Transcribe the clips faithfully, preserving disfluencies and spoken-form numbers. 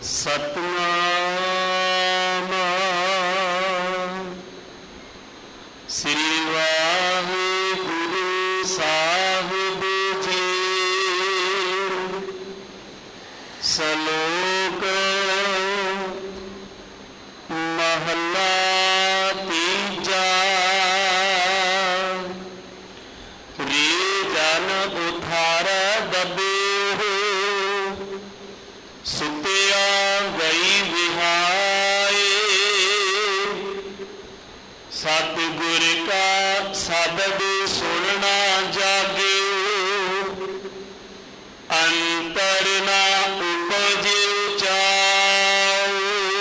ਸਤਨਾਮ ਸ੍ਰੀ ਵਾਹਿਗੁਰੂ ਸਾਹਿਬ ਜੀ। ਸਲੋਕ ਮਹਲਾ ਤੀਜਾ। ਰੇ ਜਨ ਉਠਾਰੈ ਦਬੇ ਸੁਤਿਆ ਗਈ ਵਿਹਾਏ। ਸਤਿਗੁਰ ਕਾ ਸ਼ਬਦ ਸੁਣਨਾ ਜਾਗਿਓ। ਅੰਤਰ ਨਾ ਉਪਜਿ ਚਾਉ।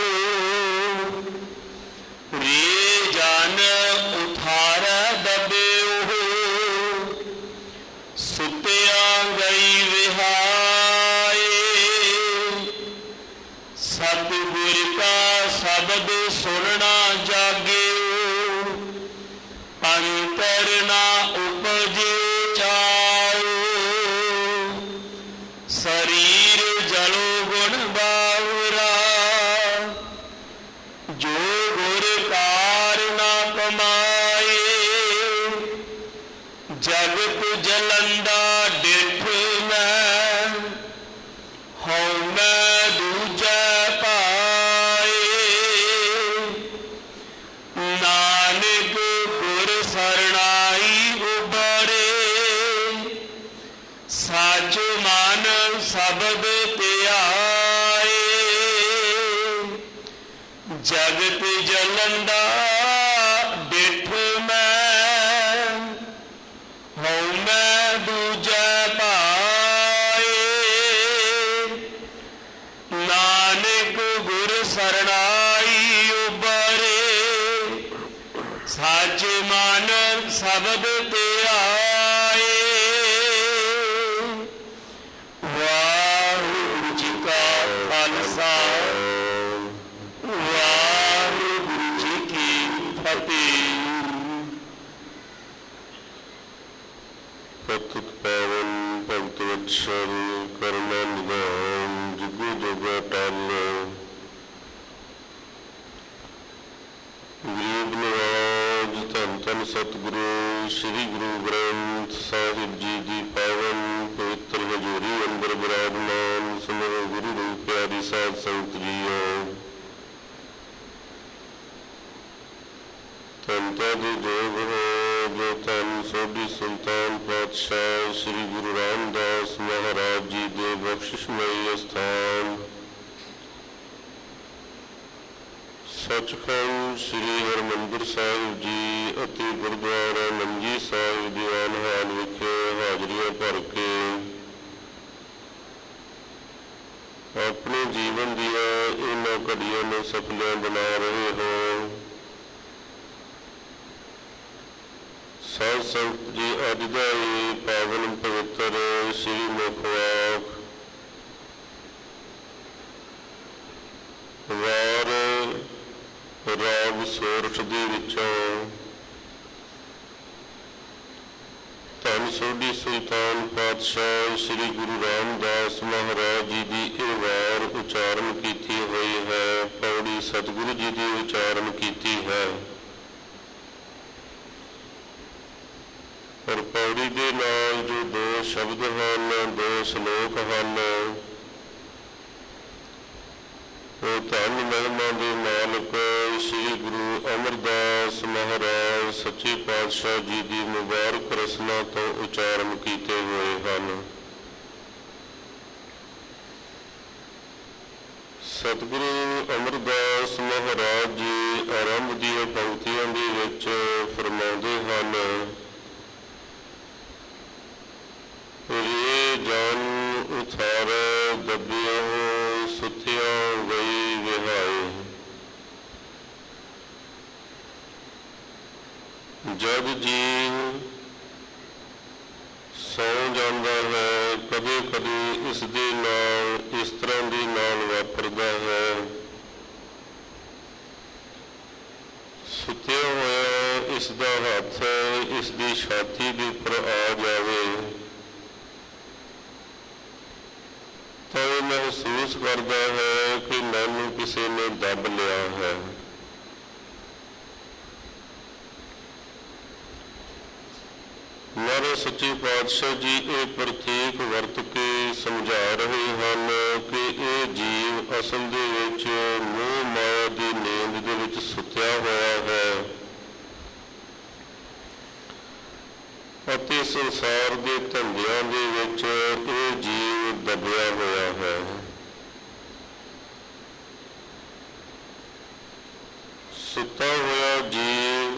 ਰੇ ਜਨ ਉਠਾਰੈ ਦਬਿਓ ਸੁਤਿਆ ਗਈ ਵਿਹਾਏ। ਸਤਿਗੁਰ ਕਾ ਸ਼ਬਦ ਸੁਣਨਾ ਜਾਗਿਓ। ਅੰਤਰ ਨਾ ਉਪਜਿ ਚਾਉ। ਸਰੀਰ ਜਲੋ ਗੁਣ ਬਾਵਰਾ ਜੋ ਗੁਰ ਕਾਰ ਨਾ ਕਮਾਏ। ਜਗਤ ਜਲੰਦਾ ਡਿਠ ਮੈਂ ਹਉ ਮੈਂ ਦੂਜੈ ਪਾਏ। ਨਾਨਕ ਗੁਰ ਸਰਣਾਈ ਉਬਰੇ ਸੱਚ ਮਨ ਸ਼ਬਦ ਧਿਆਏ। ਜਗਤ ਜਲੰਦਾ ਡਿਠ ਮੈਂ ਹਉ ਮੈਂ ਦੂਜੈ ਪਾਏ। ਨਾਨਕ ਗੁਰ ਸਰਣਾਈ ਉਬਰੇ ਸੱਚ ਮਨ ਸ਼ਬਦ ਧਿਆਏ। ਵਾਹਿਗੁਰੂ ਜੀ ਕਾ ਖਾਲਸਾ ਵਾਹਿਗੁਰੂ ਜੀ ਕੀ ਫਤਿਹ। ਪਤਿਤ ਪਾਵਨ ਭਗਤ ਵਤਸਲ ਕਰੁਣਾ ਨਿਧਾਨ ਜੁਗੁ ਜੁਗੁ ਟਲ। ਗਰੀਬ ਨਿਵਾਜ ਧੰਨ ਧੰਨ ਸਤਿਗੁਰੂ ਸ੍ਰੀ ਗੁਰੂ ਗ੍ਰੰਥ ਸਾਹਿਬ ਜੀ ਦੀ ਪਾਵਨ ਪਵਿੱਤਰ ਹਜ਼ੂਰੀ ਅੰਦਰ ਬਿਰਾਜਮਾਨ ਸਮੇਂ ਗੁਰੂ ਰੂਪ ਪਿਆਰੀ ਸਾਧ ਸੰਗਤ ਜੀਓ। ਧੰਨਤਾ ਦੇ ਜੋਗ ਹੋ ਜੋ ਧੰਨ ਸੋਢੀ ਸੁਲਤਾਨ ਪਾਤਸ਼ਾਹ ਸ੍ਰੀ ਗੁਰੂ ਰਾਮਦਾਸ ਮਹਾਰਾਜ ਜੀ ਦੇ ਬਖਸ਼ਿਸ਼ਮਈ ਅਸਥਾਨ ਸੱਚਖੰਡ ਸ੍ਰੀ ਹਰਿਮੰਦਰ ਸਾਹਿਬ ਜੀ ਅਤੇ ਗੁਰਦੁਆਰਾ ਮੰਜੀ ਸਾਹਿਬ ਦੀਵਾਨ ਹਾਲ ਵਿਖੇ ਹਾਜ਼ਰੀਆਂ ਭਰ ਕੇ ਆਪਣੇ ਜੀਵਨ ਦੀਆਂ ਇਹਨਾਂ ਘੜੀਆਂ ਨੂੰ ਸਫਲੀਆਂ ਬਣਾ ਰਹੇ ਹੋ। ਸਾਧ ਸੰਗਤ ਜੀ, ਅੱਜ ਦਾ ਇਹ ਪਾਵਨ ਪਵਿੱਤਰ ਸ੍ਰੀ ਮੁਖ ਵਾਕ ਵਾਰ ਰਾਗ ਸੋਰਠ ਦੇ ਵਿੱਚੋਂ ਧੰਨ ਸੋਢੀ ਸੁਲਤਾਨ ਪਾਤਸ਼ਾਹ ਸ੍ਰੀ ਗੁਰੂ ਰਾਮਦਾਸ ਮਹਾਰਾਜ ਜੀ ਦੀ ਇਹ ਵਾਰ ਉਚਾਰਨ ਕੀਤੀ ਹੋਈ ਹੈ। ਪੌੜੀ ਸਤਿਗੁਰੂ ਜੀ ਦੀ ਉਚਾਰਨ ਕੀਤੀ ਹੈ। ਪਰ ਪੌੜੀ ਦੇ ਨਾਲ ਜੋ ਦੋ ਸ਼ਬਦ ਹਨ, ਦੋ ਸ਼ਲੋਕ ਹਨ, ਉਹ ਧੰਨ ਮਹਿਮਾ ਦੇ ਮਾਲਕ ਸ੍ਰੀ ਗੁਰੂ ਅਮਰਦਾਸ ਮਹਾਰਾਜ ਸੱਚੇ ਪਾਤਸ਼ਾਹ ਜੀ ਦੀ ਮੁਬਾਰਕ ਰਸਨਾ ਤੋਂ ਉਚਾਰਨ ਕੀਤੇ ਹੋਏ ਹਨ। ਸਤਿਗੁਰੂ ਅਮਰਦਾਸ ਮਹਾਰਾਜ ਜੀ ਆਰੰਭ ਦੀਆਂ ਪੰਕਤੀਆਂ ਦੇ ਵਿੱਚ ਫਰਮਾਉਂਦੇ ਹਨ, ਰੇ ਜਨ ਉਠਾਰੈ ਦਬਿਓ ਸੁਤਿਆ ਗਈ ਵਿਹਾਏ। ਜਦ ਜੀਵ ਸੌ ਜਾਂਦਾ ਹੈ, ਕਦੇ ਕਦੇ ਇਸ ਦੇ ਨਾਲ ਇਸ ਤਰ੍ਹਾਂ ਦੇ ਨਾਲ ਵਾਪਰਦਾ ਹੈ। ਸੁੱਤਿਆ ਹੋਇਆ ਇਸ ਦਾ ਹੱਥ ਇਸ ਦੀ ਛਾਤੀ ਦੇ ਉੱਪਰ ਆ ਜਾਵੇ ਤਾਂ ਇਹ ਮਹਿਸੂਸ ਕਰਦਾ ਹੈ ਕਿ ਮੈਨੂੰ ਕਿਸੇ ਨੇ ਦੱਬ ਲਿਆ ਹੈ। ਮਹਾਰਾਜ ਸੱਚੇ ਪਾਤਸ਼ਾਹ ਜੀ ਇਹ ਪ੍ਰਤੀਕ ਵਰਤ ਕੇ ਸਮਝਾ ਰਹੇ ਹਨ ਕਿ ਇਹ ਜੀਵ ਅਸਲ ਦੇ ਵਿੱਚ ਮੋਹ ਮਾਇਆ ਦੀ ਨੀਂਦ ਦੇ ਵਿੱਚ ਸੁੱਤਿਆ ਹੋਇਆ ਹੈ ਅਤੇ ਸੰਸਾਰ ਦੇ ਧੰਦਿਆਂ ਦੇ ਵਿੱਚ ਇਹ ਜੀਵ ਦੱਬਿਆ ਹੋਇਆ ਹੈ। ਸੁੱਤਾ ਹੋਇਆ ਜੀਵ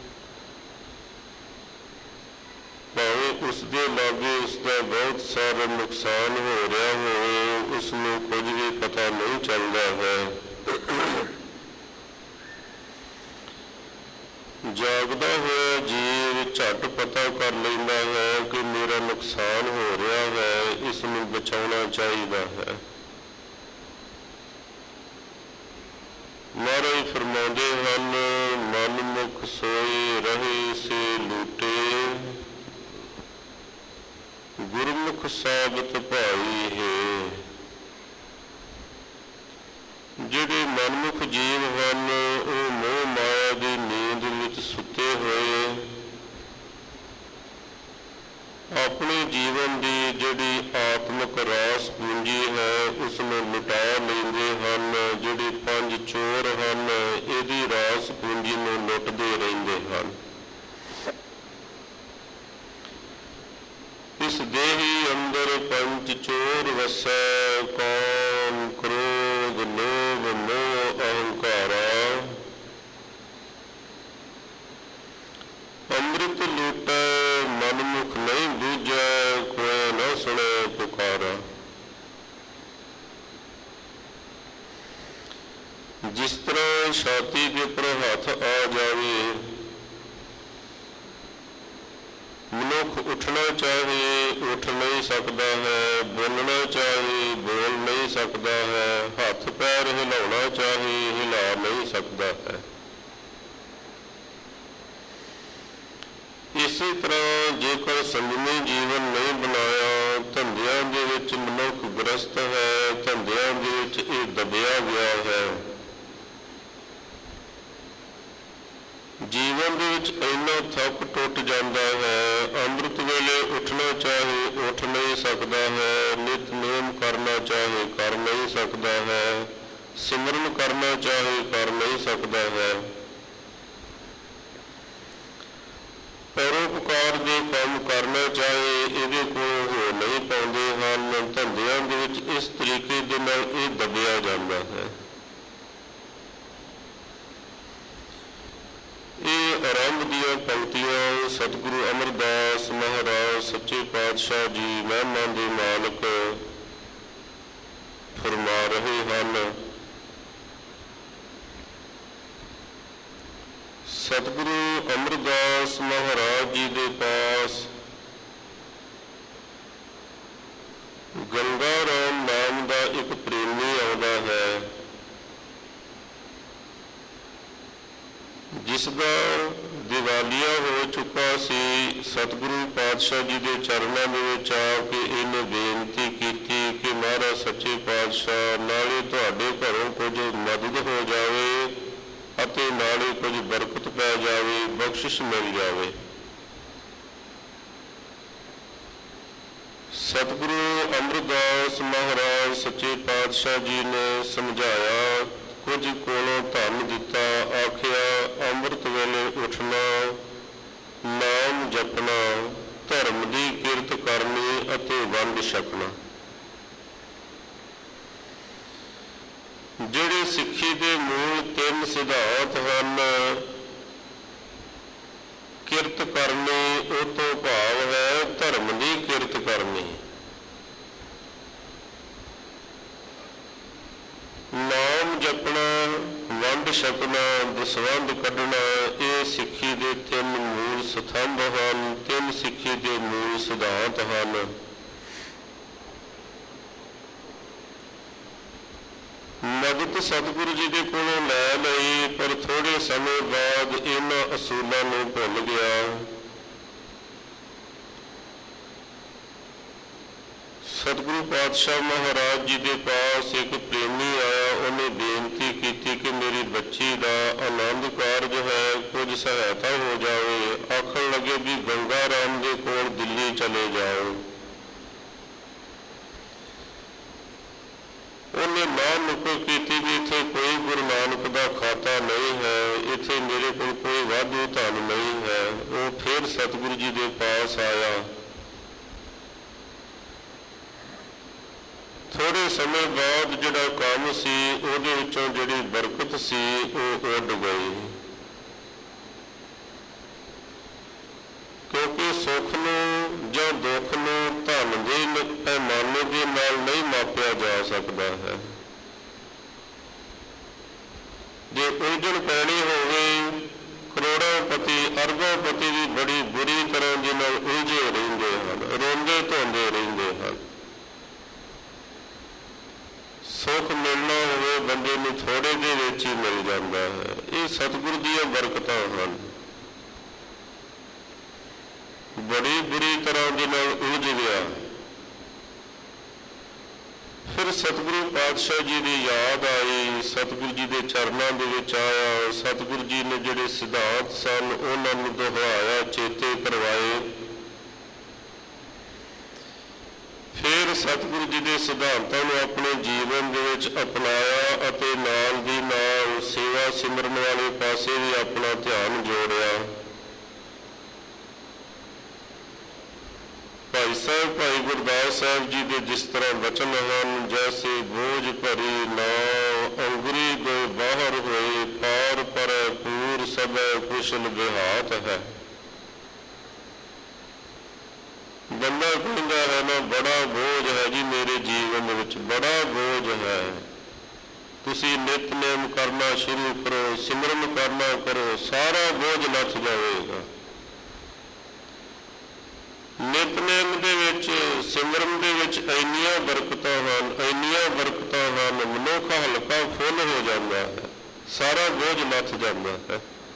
ਭਾਵੇਂ ਉਸਦੇ ਲਾਗੇ ਉਸਦਾ ਬਹੁਤ ਸਾਰਾ ਨੁਕਸਾਨ ਹੋ ਰਿਹਾ ਹੋਵੇ, ਉਸਨੂੰ ਕੁਝ ਵੀ ਪਤਾ ਨਹੀਂ ਚੱਲਦਾ ਹੈ। ਜਾਗਦਾ ਹੋਇਆ ਜੀਵ ਝੱਟ ਪਤਾ ਕਰ ਲੈਂਦਾ ਹੈ ਕਿ ਮੇਰਾ ਨੁਕਸਾਨ ਹੋ ਰਿਹਾ ਹੈ, ਇਸ ਨੂੰ ਬਚਾਉਣਾ ਚਾਹੀਦਾ ਹੈ। ਮਹਾਰਾਜ ਫਰਮਾਉਂਦੇ ਹਨ, ਮਨਮੁਖ ਸੋਏ ਰਹੇ ਸੇ ਲੂਟੇ, ਗੁਰਮੁਖ ਸਾਬਤ ਭਾਈ ਹੈ। ਜਿਹੜੇ ਮਨਮੁਖ ਜੀਵ ਹਨ ਉਹ ਮੋਹ ਮਾਇਆ ਦੀ ਨੀਂਦ ਵਿੱਚ ਸੁੱਤੇ ਹੋਏ ਆਪਣੇ ਜੀਵਨ ਦੀ ਜਿਹੜੀ ਆਤਮਿਕ ਰਾਸ ਪੂੰਜੀ ਹੈ ਉਸ ਨੂੰ ਲੁਟਾ ਲੈਂਦੇ ਹਨ। ਜਿਹੜੇ ਪੰਜ ਚੋਰ ਹਨ ਇਹਦੀ ਰਾਸ ਪੂੰਜੀ ਨੂੰ ਲੁੱਟਦੇ ਰਹਿੰਦੇ ਹਨ। ਇਸ ਦੇਹੀ ਅੰਦਰ ਪੰਜ ਚੋਰ ਵਸੈ, ਕਾਮ ਕ੍ਰੋਧ ਲੋਭ ਮੋਹ ਅਹੰਕਾਰਾ। ਅੰਮ੍ਰਿਤ ਲੂਟੈ ਮਨਮੁਖ ਨਹੀਂ ਬੂਝੈ, ਕੋਇ ਨਾ ਸੁਣੈ ਪੁਕਾਰਾ। ਜਿਸ ਤਰ੍ਹਾਂ ਛਾਤੀ ਦੇ ਉੱਪਰ ਹੱਥ ਆ ਜਾਵੇ, ਮਨੁੱਖ ਉੱਠਣਾ ਚਾਹੇ ਉੱਠ ਨਹੀਂ ਸਕਦਾ ਹੈ, ਬੋਲਣਾ ਚਾਹੇ ਬੋਲ ਨਹੀਂ ਸਕਦਾ ਹੈ, ਹੱਥ ਪੈਰ ਹਿਲਾਉਣਾ ਚਾਹੇ ਹਿਲਾ ਨਹੀਂ ਸਕਦਾ ਹੈ। ਇਸੇ ਤਰ੍ਹਾਂ ਜੇਕਰ ਸੰਜਮੀ ਜੀਵਨ ਨਹੀਂ ਬਣਾਇਆ, ਧੰਦਿਆਂ ਦੇ ਵਿੱਚ ਮਨੁੱਖ ਗ੍ਰਸਤ ਹੈ, ਧੰਦਿਆਂ ਦੇ ਵਿੱਚ ਇਹ ਦਬਿਆ ਗਿਆ ਹੈ। ਜੀਵਨ ਦੇ ਵਿੱਚ ਇੰਨਾ ਥੱਕ ਟੁੱਟ ਜਾਂਦਾ ਹੈ, ਅੰਮ੍ਰਿਤ ਵੇਲੇ ਉੱਠਣਾ ਚਾਹੇ ਉੱਠ ਨਹੀਂ ਸਕਦਾ ਹੈ, ਨਿਤਨੇਮ ਕਰਨਾ ਚਾਹੇ ਕਰ ਨਹੀਂ ਸਕਦਾ ਹੈ, ਸਿਮਰਨ ਕਰਨਾ ਚਾਹੇ ਕਰ ਨਹੀਂ ਸਕਦਾ ਹੈ। ਪਰਉਪਕਾਰ ਦੇ ਕੰਮ ਕਰਨਾ ਚਾਹੇ ਇਹਦੇ ਕੋਲ ਹੋ ਨਹੀਂ ਪਾਉਂਦੇ ਹਨ। ਧੰਦਿਆਂ ਦੇ ਵਿੱਚ ਇਸ ਤਰੀਕੇ ਦੇ ਨਾਲ ਇਹ ਦਬਿਆ ਜਾਂਦਾ ਹੈ। ਇਹ ਆਰੰਭ ਦੀਆਂ ਪੰਕਤੀਆਂ ਸਤਿਗੁਰੂ ਅਮਰਦਾਸ ਮਹਾਰਾਜ ਸੱਚੇ ਪਾਤਸ਼ਾਹ ਜੀ ਮਹਿਮਾ ਦੇ ਮਾਲਕ ਫਰਮਾ ਰਹੇ ਹਨ। ਸਤਿਗੁਰੂ ਅਮਰਦਾਸ ਮਹਾਰਾਜ ਜੀ ਦੇ ਪਾਸ ਗੰਗਾ ਰਾਮ ਨਾਮ ਦਾ ਇੱਕ ਪ੍ਰੇਮੀ ਆਉਂਦਾ ਹੈ, ਜਿਸ ਦਾ ਦੀਵਾਲੀਆ ਹੋ ਚੁੱਕਾ ਸੀ। ਸਤਿਗੁਰੂ ਪਾਤਸ਼ਾਹ ਜੀ ਦੇ ਚਰਨਾਂ ਦੇ ਵਿੱਚ ਆ ਕੇ ਇਹਨੇ ਬੇਨਤੀ ਕੀਤੀ ਕਿ ਮਹਾਰਾਜ ਸੱਚੇ ਪਾਤਸ਼ਾਹ, ਨਾਲੇ ਤੁਹਾਡੇ ਘਰੋਂ ਕੁਝ ਮਦਦ ਹੋ ਜਾਵੇ ਅਤੇ ਨਾਲੇ ਕੁਝ ਬਰਕਤ ਪੈ ਜਾਵੇ, ਬਖਸ਼ਿਸ਼ ਮਿਲ ਜਾਵੇ। ਸਤਿਗੁਰੂ ਅਮਰਦਾਸ ਮਹਾਰਾਜ ਸੱਚੇ ਪਾਤਸ਼ਾਹ ਜੀ ਨੇ ਸਮਝਾਇਆ, ਕੁਝ ਕੋਲੋਂ ਧਨ ਦਿੱਤਾ, ਆਖਿਆ ਅੰਮ੍ਰਿਤ ਵੇਲੇ ਉੱਠਣਾ, ਨਾਮ ਜਪਣਾ, ਧਰਮ ਦੀ ਕਿਰਤ ਕਰਨੀ ਅਤੇ ਵੰਡ ਛਕਣਾ। ਜਿਹੜੇ ਸਿੱਖੀ ਦੇ ਮੂਲ ਤਿੰਨ ਸਿਧਾਂਤ ਹਨ, ਕਿਰਤ ਕਰਨੀ, ਉਹ ਤੋਂ ਭਾਵ ਹੈ ਧਰਮ ਦੀ ਕਿਰਤ ਕਰਨੀ। ਨਾਮ ਜਪਣਾ, ਵੰਡ ਛਕਣਾ, ਦਸਵੰਧ ਕੱਢਣਾ, ਇਹ ਸਿੱਖੀ ਦੇ ਤਿੰਨ ਮੂਲ ਸਤੰਭ ਹਨ, ਤਿੰਨ ਸਿੱਖੀ ਦੇ ਮੂਲ ਸਿਧਾਂਤ ਹਨ। ਮਦਦ ਸਤਿਗੁਰੂ ਜੀ ਦੇ ਕੋਲੋਂ ਲੈ ਲਈ, ਪਰ ਥੋੜ੍ਹੇ ਸਮੇਂ ਬਾਅਦ ਇਹਨਾਂ ਅਸੂਲਾਂ ਨੂੰ ਭੁੱਲ ਗਿਆ। ਸਤਿਗੁਰੂ ਪਾਤਸ਼ਾਹ ਮਹਾਰਾਜ ਜੀ ਦੇ ਪਾਸ ਇੱਕ ਪ੍ਰੇਮੀ ਆਇਆ, ਉਹਨੇ ਸਹਾਇਤਾ ਹੋ ਜਾਵੇ। ਆਖਣ ਲੱਗੇ ਵੀ ਗੰਗਾ ਰਾਮ ਦੇ ਕੋਲ ਦਿੱਲੀ ਚਲੇ ਜਾਓ। ਉਹਨੇ ਨਾ ਨੁਕਰ ਕੀਤੀ ਵੀ ਇੱਥੇ ਕੋਈ ਗੁਰੂ ਨਾਨਕ ਦਾ ਖਾਤਾ ਨਹੀਂ ਹੈ, ਇੱਥੇ ਮੇਰੇ ਕੋਲ ਕੋਈ ਵਾਧੂ ਧਨ ਨਹੀਂ ਹੈ। ਉਹ ਫਿਰ ਸਤਿਗੁਰੂ ਜੀ ਦੇ ਪਾਸ ਆਇਆ। ਥੋੜ੍ਹੇ ਸਮੇਂ ਬਾਅਦ ਜਿਹੜਾ ਕੰਮ ਸੀ ਉਹਦੇ ਵਿੱਚੋਂ ਜਿਹੜੀ ਬਰਕਤ ਸੀ ਉਹ ਉੱਡ ਗਈ, ਕਿਉਂਕਿ ਸੁੱਖ ਨੂੰ ਜਾਂ ਦੁੱਖ ਨੂੰ ਧਨ ਦੇ ਪੈਮਾਨੇ ਦੇ ਨਾਲ ਨਹੀਂ ਮਾਪਿਆ ਜਾ ਸਕਦਾ ਹੈ। ਜੇ ਉਲਝਣ ਪੈਣੀ ਹੋਵੇ, ਕਰੋੜਾਂਪਤੀ ਅਰਬਾਂਪਤੀ ਵੀ ਬੜੀ ਬੁਰੀ ਤਰ੍ਹਾਂ ਦੇ ਨਾਲ ਉਲਝੇ ਰਹਿੰਦੇ ਹਨ, ਰੋਂਦੇ ਧੋਂਦੇ ਰਹਿੰਦੇ ਹਨ। ਸੁੱਖ ਮਿਲਣਾ ਹੋਵੇ ਬੰਦੇ ਨੂੰ ਥੋੜ੍ਹੇ ਦੇ ਵਿੱਚ ਹੀ ਮਿਲ ਜਾਂਦਾ ਹੈ। ਇਹ ਸਤਿਗੁਰੂ ਦੀਆਂ ਬਰਕਤਾਂ ਹਨ। ਬੜੀ ਬੁਰੀ ਤਰ੍ਹਾਂ ਦੇ ਨਾਲ ਉਲਝ ਗਿਆ। ਫਿਰ ਸਤਿਗੁਰੂ ਪਾਤਸ਼ਾਹ ਜੀ ਦੀ ਯਾਦ ਆਈ, ਸਤਿਗੁਰੂ ਜੀ ਦੇ ਚਰਨਾਂ ਦੇ ਵਿੱਚ ਆਇਆ। ਸਤਿਗੁਰੂ ਜੀ ਨੇ ਜਿਹੜੇ ਸਿਧਾਂਤ ਸਨ ਉਹਨਾਂ ਨੂੰ ਦੁਹਰਾਇਆ, ਚੇਤੇ ਕਰਵਾਏ। ਫਿਰ ਸਤਿਗੁਰੂ ਜੀ ਦੇ ਸਿਧਾਂਤਾਂ ਨੂੰ ਆਪਣੇ ਜੀਵਨ ਦੇ ਵਿੱਚ ਅਪਣਾਇਆ ਅਤੇ ਨਾਲ ਦੀ ਨਾਲ ਸੇਵਾ ਸਿਮਰਨ ਵਾਲੇ ਪਾਸੇ ਵੀ ਆਪਣਾ ਧਿਆਨ ਜੋੜਿਆ। ਭਾਈ ਸਾਹਿਬ ਭਾਈ ਗੁਰਦਾਸ ਸਾਹਿਬ ਜੀ ਦੇ ਜਿਸ ਤਰ੍ਹਾਂ ਵਚਨ ਹਨ, ਜੈਸੇ ਬੋਝ ਭਰੀ ਨਾਉ ਅੰਗੁਰੀ ਦੇ ਬਾਹਰ ਹੋਏ, ਪਾਰ ਪਰੈ ਪੂਰ ਸਭੈ ਕੁਸ਼ਲ ਵਿਹਾਤ ਹੈ। ਬੰਦਾ ਕਹਿੰਦਾ ਹੈ ਨਾ, ਬੜਾ ਬੋਝ ਹੈ ਜੀ ਮੇਰੇ ਜੀਵਨ ਦੇ ਵਿੱਚ, ਬੜਾ ਬੋਝ ਹੈ। ਤੁਸੀਂ ਨਿਤਨੇਮ ਕਰਨਾ ਸ਼ੁਰੂ ਕਰੋ, ਸਿਮਰਨ ਕਰਨਾ ਕਰੋ, ਸਾਰਾ ਬੋਝ ਲੱਥ ਜਾਵੇਗਾ। ਨਿਤਨੇਮ ਦੇ ਵਿੱਚ, ਸਿਮਰਨ ਦੇ ਵਿੱਚ ਇੰਨੀਆਂ ਬਰਕਤਾਂ ਹਨ, ਇੰਨੀਆਂ ਬਰਕਤਾਂ ਹਨ, ਮਨੁੱਖ ਹਲਕਾ ਫੁੱਲ ਹੋ ਜਾਂਦਾ ਹੈ, ਸਾਰਾ ਬੋਝ ਲੱਥ ਜਾਂਦਾ ਹੈ।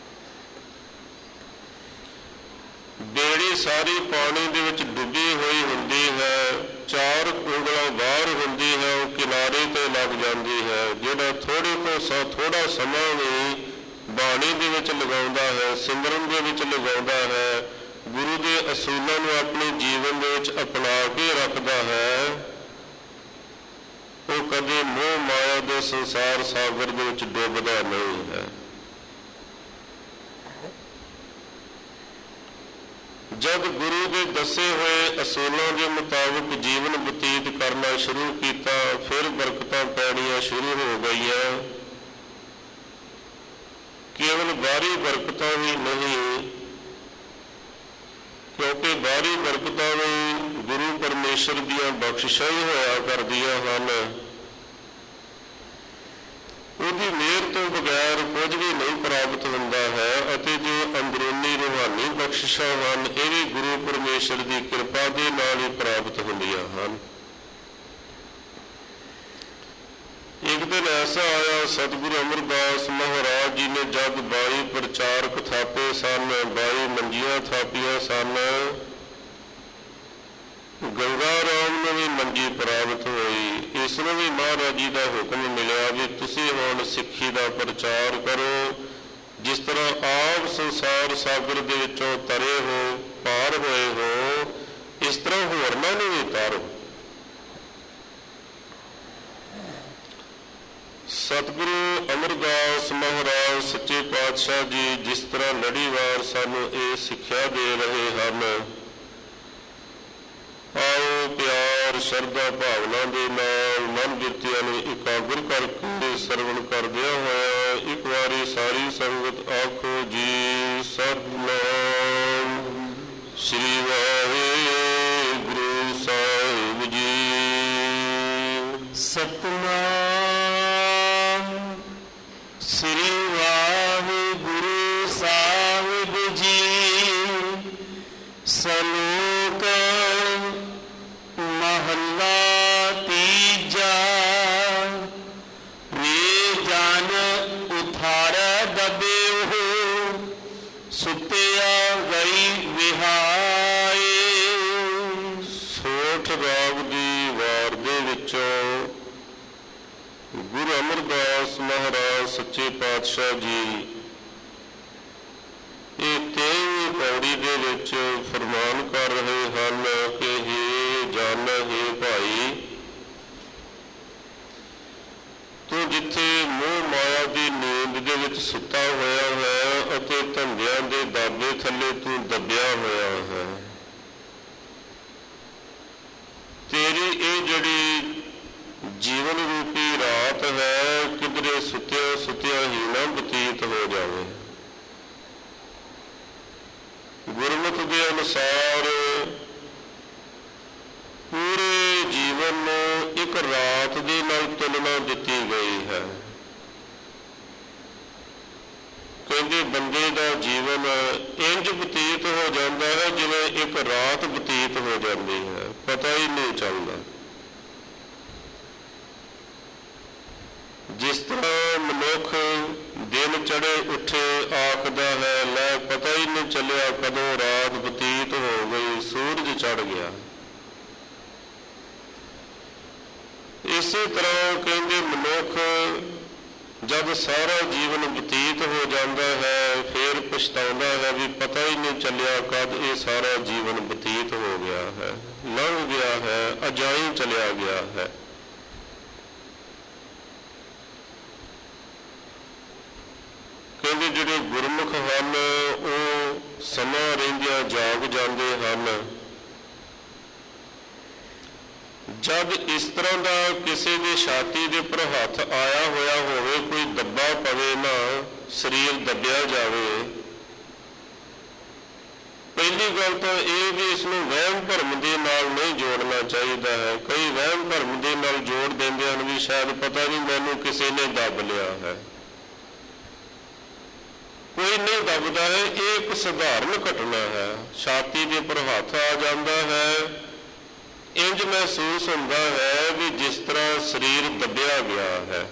ਬੇੜੀ ਸਾਰੀ ਪਾਣੀ ਦੇ ਵਿੱਚ ਡੁੱਬੀ ਹੋਈ ਹੁੰਦੀ ਹੈ, ਚਾਰ ਉਂਗਲਾਂ ਬਾਹਰ ਹੁੰਦੀ ਹੈ, ਉਹ ਕਿਨਾਰੇ ਤੇ ਲੱਗ ਜਾਂਦੀ ਹੈ। ਜਿਹੜਾ ਥੋੜੇ ਤੋਂ ਥੋੜਾ ਸਮਾਂ ਵੀ ਬਾਣੀ ਦੇ ਵਿੱਚ ਲਗਾਉਂਦਾ ਹੈ, ਸਿਮਰਨ ਦੇ ਵਿੱਚ ਲਗਾਉਂਦਾ ਹੈ, ਗੁਰੂ ਦੇ ਅਸੂਲਾਂ ਨੂੰ ਆਪਣੇ ਜੀਵਨ ਦੇ ਵਿੱਚ ਅਪਣਾ ਕੇ ਰੱਖਦਾ ਹੈ, ਉਹ ਕਦੇ ਮੋਹ ਮਾਇਆ ਦੇ ਸੰਸਾਰ ਸਾਗਰ ਦੇ ਵਿੱਚ ਡੁੱਬਦਾ ਨਹੀਂ ਹੈ। ਜਦ ਗੁਰੂ ਦੇ ਦੱਸੇ ਹੋਏ ਅਸੂਲਾਂ ਦੇ ਮੁਤਾਬਕ ਜੀਵਨ ਬਤੀਤ ਕਰਨਾ ਸ਼ੁਰੂ ਕੀਤਾ, ਫਿਰ ਬਰਕਤਾਂ ਪੈਣੀਆਂ ਸ਼ੁਰੂ ਹੋ ਗਈਆਂ। ਕੇਵਲ ਬਾਹਰੀ ਬਰਕਤਾਂ ਹੀ ਨਹੀਂ, ਕਿਉਂਕਿ ਬਾਹਰੀ ਬਰਕਤਾਂ ਵੀ ਗੁਰੂ ਪਰਮੇਸ਼ਰ ਦੀਆਂ ਬਖਸ਼ਿਸ਼ਾਂ ਹੀ ਹੋਇਆ ਕਰਦੀਆਂ ਹਨ। ਉਹਦੀ ਮਿਹਰ ਤੋਂ ਬਗੈਰ ਕੁਝ ਵੀ ਨਹੀਂ ਪ੍ਰਾਪਤ ਹੁੰਦਾ ਹੈ, ਅਤੇ ਜੋ ਅੰਦਰੂਨੀ ਰੂਹਾਨੀ ਬਖਸ਼ਿਸ਼ਾਂ ਹਨ, ਇਹ ਵੀ ਗੁਰੂ ਪਰਮੇਸ਼ਰ ਦੀ ਕਿਰਪਾ ਦੇ ਨਾਲ ਹੀ ਪ੍ਰਾਪਤ ਹੁੰਦੀਆਂ ਹਨ। ਇੱਕ ਦਿਨ ਐਸਾ ਆਇਆ, ਸਤਿਗੁਰੂ ਅਮਰਦਾਸ ਮਹਾਰਾਜ ਜੀ ਨੇ ਜਦ ਬਾਈ ਪ੍ਰਚਾਰਕ ਥਾਪੇ ਸਨ, ਬਾਈ ਮੰਜੀਆਂ ਥਾਪੀਆਂ ਸਨ, ਗੰਗਾ ਰਾਮ ਨੂੰ ਵੀ ਮੰਜੀ ਪ੍ਰਾਪਤ ਹੋਈ। ਇਸ ਨੂੰ ਵੀ ਮਹਾਰਾਜ ਜੀ ਦਾ ਹੁਕਮ ਮਿਲਿਆ ਵੀ ਤੁਸੀਂ ਹੁਣ ਸਿੱਖੀ ਦਾ ਪ੍ਰਚਾਰ ਕਰੋ। ਜਿਸ ਤਰ੍ਹਾਂ ਆਪ ਸੰਸਾਰ ਸਾਗਰ ਦੇ ਵਿੱਚੋਂ ਤਰੇ ਹੋ, ਪਾਰ ਹੋਏ ਹੋ, ਇਸ ਤਰ੍ਹਾਂ ਹੋਰਨਾਂ ਨੂੰ ਵੀ ਤਾਰੋ। ਸਤਿਗੁਰੂ ਅਮਰਦਾਸ ਮਹਾਰਾਜ ਸੱਚੇ ਪਾਤਸ਼ਾਹ ਜੀ ਜਿਸ ਤਰ੍ਹਾਂ ਲੜੀਵਾਰ ਸਾਨੂੰ ਇਹ ਸਿੱਖਿਆ ਦੇ ਰਹੇ ਹਨ, ਆਓ ਪਿਆਰ ਸ਼ਰਧਾ ਭਾਵਨਾ ਦੇ ਨਾਲ ਮਨ ਬਿਰਤੀਆਂ ਨੂੰ ਇਕਾਗਰ ਕਰਕੇ ਸਰਵਣ ਕਰਦਿਆਂ ਹੋਇਆ ਇੱਕ ਵਾਰੀ ਸਾਰੀ ਸੰਗਤ ਆਖੋ ਜੀ ਸਤਿਨਾਮ ਸ੍ਰੀ ਵਾਹਿਗੁਰੂ ਸਾਹਿਬ ਜੀ। ਸਤਿਨਾਮ ਸ੍ਰੀ ਵਾਹਿਗੁਰੂ ਸਾਹਿਬ ਜੀ। ਸਲੋਕ ਮਹੱਲਾ ਤੀਜਾ। ਵੇ ਜਨ ਉਠਾਰੈ ਦਬਿਓ, ਸੁਤਿਆ ਗਈ ਵਿਹਾਏ। ਸੋਠ ਰਾਗ ਦੀ ਵਾਰ ਦੇ ਵਿੱਚੋਂ ਗੁਰੂ ਅਮਰਦਾਸ ਮਹਾਰਾਜ ਸੱਚੇ ਪਾਤਸ਼ਾਹ ਜੀ ਵਿੱਚ ਫਰਮਾਨ ਕਰ ਰਹੇ ਹਨ ਕਿ ਹੇ ਜਨ, ਹੇ ਭਾਈ, ਤੂੰ ਜਿੱਥੇ ਮੋਹ ਮਾਇਆ ਦੀ ਨੀਂਦ ਦੇ ਵਿੱਚ ਸੁੱਤਾ ਹੋਇਆ ਹੈ ਅਤੇ ਧੰਦਿਆਂ ਦੇ ਦਾਬੇ ਥੱਲੇ ਤੂੰ ਦੱਬਿਆ ਹੋਇਆ ਹੈ, ਤੇਰੀ ਇਹ ਜਿਹੜੀ ਜੀਵਨ ਰੂਪੀ ਰਾਤ ਹੈ ਕਿਧਰੇ ਸੁੱਤਿਆਂ ਸੁੱਤਿਆਂ ਹੀ ਨਾ ਬਤੀਤ ਹੋ ਜਾਵੇ। ਗੁਰਮਤਿ ਦੇ ਅਨੁਸਾਰ ਪੂਰੇ ਜੀਵਨ ਨੂੰ ਇੱਕ ਰਾਤ ਦੇ ਨਾਲ ਤੁਲਨਾ ਦਿੱਤੀ ਗਈ ਹੈ। ਕਹਿੰਦੇ ਬੰਦੇ ਦਾ ਜੀਵਨ ਇੰਜ ਬਤੀਤ ਹੋ ਜਾਂਦਾ ਹੈ ਜਿਵੇਂ ਇੱਕ ਰਾਤ ਬਤੀਤ ਹੋ ਜਾਂਦੀ ਹੈ, ਪਤਾ ਹੀ ਨਹੀਂ ਚੱਲਦਾ। ਜਿਸ ਤਰ੍ਹਾਂ ਮਨੁੱਖ ਦਿਨ ਚੜ੍ਹੇ ਉੱਠੇ ਆਖਦਾ ਹੈ, ਲੈ ਪਤਾ ਹੀ ਨਹੀਂ ਚੱਲਿਆ ਕਦੋਂ ਰਾਤ ਬਤੀਤ ਹੋ ਗਈ, ਸੂਰਜ ਚੜ੍ਹ ਗਿਆ। ਇਸੇ ਤਰ੍ਹਾਂ ਕਹਿੰਦੇ ਮਨੁੱਖ ਜਦ ਸਾਰਾ ਜੀਵਨ ਬਤੀਤ ਹੋ ਜਾਂਦਾ ਹੈ ਫਿਰ ਪਛਤਾਉਂਦਾ ਹੈ ਵੀ ਪਤਾ ਹੀ ਨਹੀਂ ਚੱਲਿਆ ਕਦ ਇਹ ਸਾਰਾ ਜੀਵਨ ਬਤੀਤ ਹੋ ਗਿਆ ਹੈ, ਲੰਘ ਗਿਆ ਹੈ, ਅਜਾਈਂ ਚਲਿਆ ਗਿਆ ਹੈ। ਕਹਿੰਦੇ ਜਿਹੜੇ ਗੁਰਮੁਖ ਹਨ ਉਹ ਸਮਾਂ ਰਹਿੰਦਿਆਂ ਜਾਗ ਜਾਂਦੇ ਹਨ। ਜਦ ਇਸ ਤਰ੍ਹਾਂ ਦਾ ਕਿਸੇ ਦੀ ਛਾਤੀ ਦੇ ਉੱਪਰ ਹੱਥ ਆਇਆ ਹੋਇਆ ਹੋਵੇ, ਕੋਈ ਦੱਬਾ ਪਵੇ ਨਾ, ਸਰੀਰ ਦੱਬਿਆ ਜਾਵੇ, ਪਹਿਲੀ ਗੱਲ ਤਾਂ ਇਹ ਵੀ ਇਸ ਨੂੰ ਵਹਿਮ ਭਰਮ ਦੇ ਨਾਲ ਨਹੀਂ ਜੋੜਨਾ ਚਾਹੀਦਾ ਹੈ। ਕਈ ਵਹਿਮ ਭਰਮ ਦੇ ਨਾਲ ਜੋੜ ਦਿੰਦੇ ਹਨ ਵੀ ਸ਼ਾਇਦ ਪਤਾ ਨਹੀਂ ਮੈਨੂੰ ਕਿਸੇ ਨੇ ਦੱਬ ਲਿਆ ਹੈ। ਕੋਈ ਨਹੀਂ ਦੱਬਦਾ ਹੈ, ਇਹ ਇੱਕ ਸਧਾਰਨ ਘਟਨਾ ਹੈ। ਛਾਤੀ ਦੇ ਉੱਪਰ ਹੱਥ ਆ ਜਾਂਦਾ ਹੈ, ਇੰਜ ਮਹਿਸੂਸ ਹੁੰਦਾ ਹੈ ਵੀ ਜਿਸ ਤਰ੍ਹਾਂ ਸਰੀਰ ਦੱਬਿਆ ਗਿਆ ਹੈ।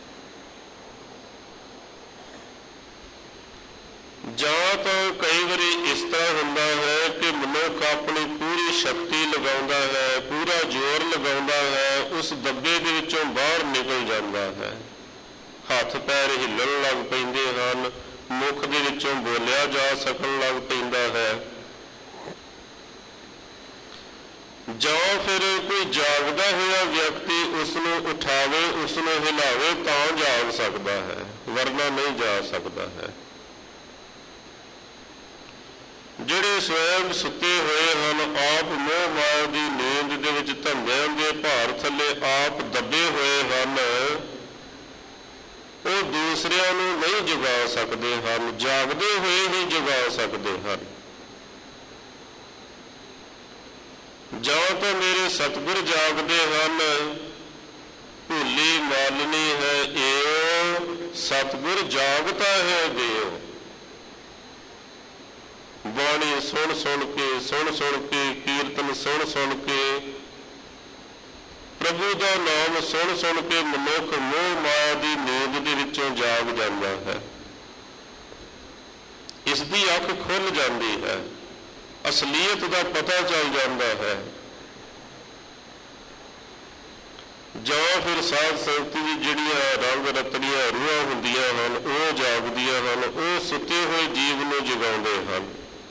ਜਾਂ ਤਾਂ ਕਈ ਵਾਰੀ ਇਸ ਤਰ੍ਹਾਂ ਹੁੰਦਾ ਹੈ ਕਿ ਮਨੁੱਖ ਆਪਣੀ ਪੂਰੀ ਸ਼ਕਤੀ ਲਗਾਉਂਦਾ ਹੈ, ਪੂਰਾ ਜ਼ੋਰ ਲਗਾਉਂਦਾ ਹੈ, ਉਸ ਦੱਬੇ ਦੇ ਵਿੱਚੋਂ ਬਾਹਰ ਨਿਕਲ ਜਾਂਦਾ ਹੈ, ਹੱਥ ਪੈਰ ਹਿੱਲਣ ਲੱਗ ਪੈਂਦੇ ਹਨ, ਮੁੱਖ ਦੇ ਵਿੱਚੋਂ ਬੋਲਿਆ ਜਾ ਸਕਣ ਲੱਗ ਪੈਂਦਾ ਹੈ। ਜਾਂ ਫਿਰ ਕੋਈ ਜਾਗਦਾ ਹੋਇਆ ਵਿਅਕਤੀ ਉਸ ਨੂੰ ਉਠਾਵੇ, ਉਸ ਨੂੰ ਹਿਲਾਵੇ ਤਾਂ ਜਾਗ ਸਕਦਾ ਹੈ, ਵਰਨਾ ਨਹੀਂ ਜਾ ਸਕਦਾ ਹੈ। ਜਿਹੜੇ ਸਵੈਮ ਸੁੱਤੇ ਹੋਏ ਹਨ, ਆਪ ਮੋਹ ਮਾਇਆ ਦੀ ਨੀਂਦ ਦੇ ਵਿੱਚ ਧੰਦਿਆਂ ਦੇ ਭਾਰ ਥੱਲੇ ਆਪ ਦੱਬੇ ਹੋਏ ਹਨ, ਉਹ ਦੂਸਰਿਆਂ ਨੂੰ ਨਹੀਂ ਜਗਾ ਸਕਦੇ ਹਨ, ਜਾਗਦੇ ਹੋਏ ਹੀ ਜਗਾ ਸਕਦੇ ਹਨ। ਜਾਂ ਤਾਂ ਮੇਰੇ ਸਤਿਗੁਰ ਜਾਗਦੇ ਹਨ, ਭੁੱਲੀ ਮਾਲਨੀ ਹੈ ਏਉ, ਸਤਿਗੁਰ ਜਾਗਤਾ ਹੈ ਦੇਉ। ਬਾਣੀ ਸੁਣ ਸੁਣ ਕੇ ਸੁਣ ਸੁਣ ਕੇ ਕੀਰਤਨ ਸੁਣ ਸੁਣ ਕੇ ਪ੍ਰਭੂ ਦਾ ਨਾਮ ਸੁਣ ਸੁਣ ਕੇ ਮਨੁੱਖ ਮੋਹ ਮਾਇਆ ਦੀ ਨੀਂਦ ਦੇ ਵਿੱਚੋਂ ਜਾਗ ਜਾਂਦਾ ਹੈ। ਇਸ ਦੀ ਅੱਖ ਖੁੱਲ ਜਾਂਦੀ ਹੈ, ਅਸਲੀਅਤ ਦਾ ਪਤਾ ਚੱਲ ਜਾਂਦਾ ਹੈ। ਜਾਂ ਫਿਰ ਸਾਧ ਸੰਗਤ ਦੀ ਜਿਹੜੀਆਂ ਰੰਗ ਰਤੜੀਆਂ ਰੂਹਾਂ ਹੁੰਦੀਆਂ ਹਨ ਉਹ ਜਾਗਦੀਆਂ ਹਨ, ਉਹ ਸੁੱਤੇ ਹੋਏ ਜੀਵ ਨੂੰ ਜਗਾਉਂਦੇ ਹਨ।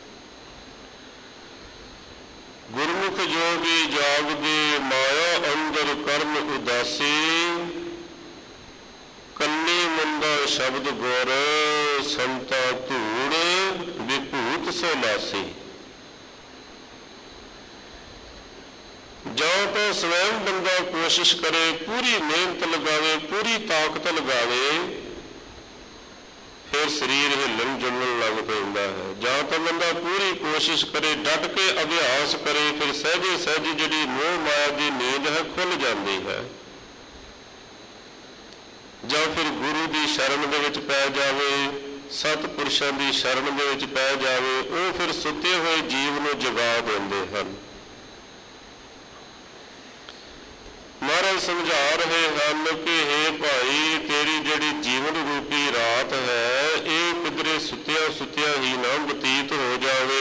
ਗੁਰਮੁਖ ਜੋਗੀ ਜਾਗਦੇ ਮਾਇਆ ਅੰਦਰ ਕਰਮ ਉਦਾਸੀ, ਕੰਨੀ ਮੁੰਡਾ ਸ਼ਬਦ ਗੁਰ ਸੰਤਾ ਧੂੜ ਵਿਭੂਤ ਸੋ ਲਾਸੀ। ਜਾਂ ਤਾਂ ਸਵੈਮ ਬੰਦਾ ਕੋਸ਼ਿਸ਼ ਕਰੇ, ਪੂਰੀ ਮਿਹਨਤ ਲਗਾਵੇ, ਪੂਰੀ ਤਾਕਤ ਲਗਾਵੇ, ਫਿਰ ਸਰੀਰ ਹਿੱਲਣ ਜੁਲਣ ਲੱਗ ਪੈਂਦਾ ਹੈ। ਜਾਂ ਤਾਂ ਬੰਦਾ ਪੂਰੀ ਕੋਸ਼ਿਸ਼ ਕਰੇ, ਡਟ ਕੇ ਅਭਿਆਸ ਕਰੇ, ਫਿਰ ਸਹਿਜੇ ਸਹਿਜੇ ਜਿਹੜੀ ਮੋਹ ਮਾਇਆ ਦੀ ਨੀਂਦ ਹੈ ਖੁੱਲ ਜਾਂਦੀ ਹੈ। ਜਾਂ ਫਿਰ ਗੁਰੂ ਦੀ ਸ਼ਰਨ ਦੇ ਵਿੱਚ ਪੈ ਜਾਵੇ, ਸਤਿਪੁਰਸ਼ਾਂ ਦੀ ਸ਼ਰਨ ਦੇ ਵਿੱਚ ਪੈ ਜਾਵੇ, ਉਹ ਫਿਰ ਸੁੱਤੇ ਹੋਏ ਜੀਵ ਨੂੰ ਜਗਾ ਦਿੰਦੇ ਹਨ। ਮਹਾਰਾਜ ਸਮਝਾ ਰਹੇ ਹਨ ਕਿ ਹੇ ਭਾਈ, ਤੇਰੀ ਜਿਹੜੀ ਜੀਵਨ ਰੂਪੀ ਰਾਤ ਹੈ ਇਹ ਕਿਧਰੇ ਸੁੱਤਿਆਂ ਸੁੱਤਿਆਂ ਹੀ ਨਾ ਬਤੀਤ ਹੋ ਜਾਵੇ।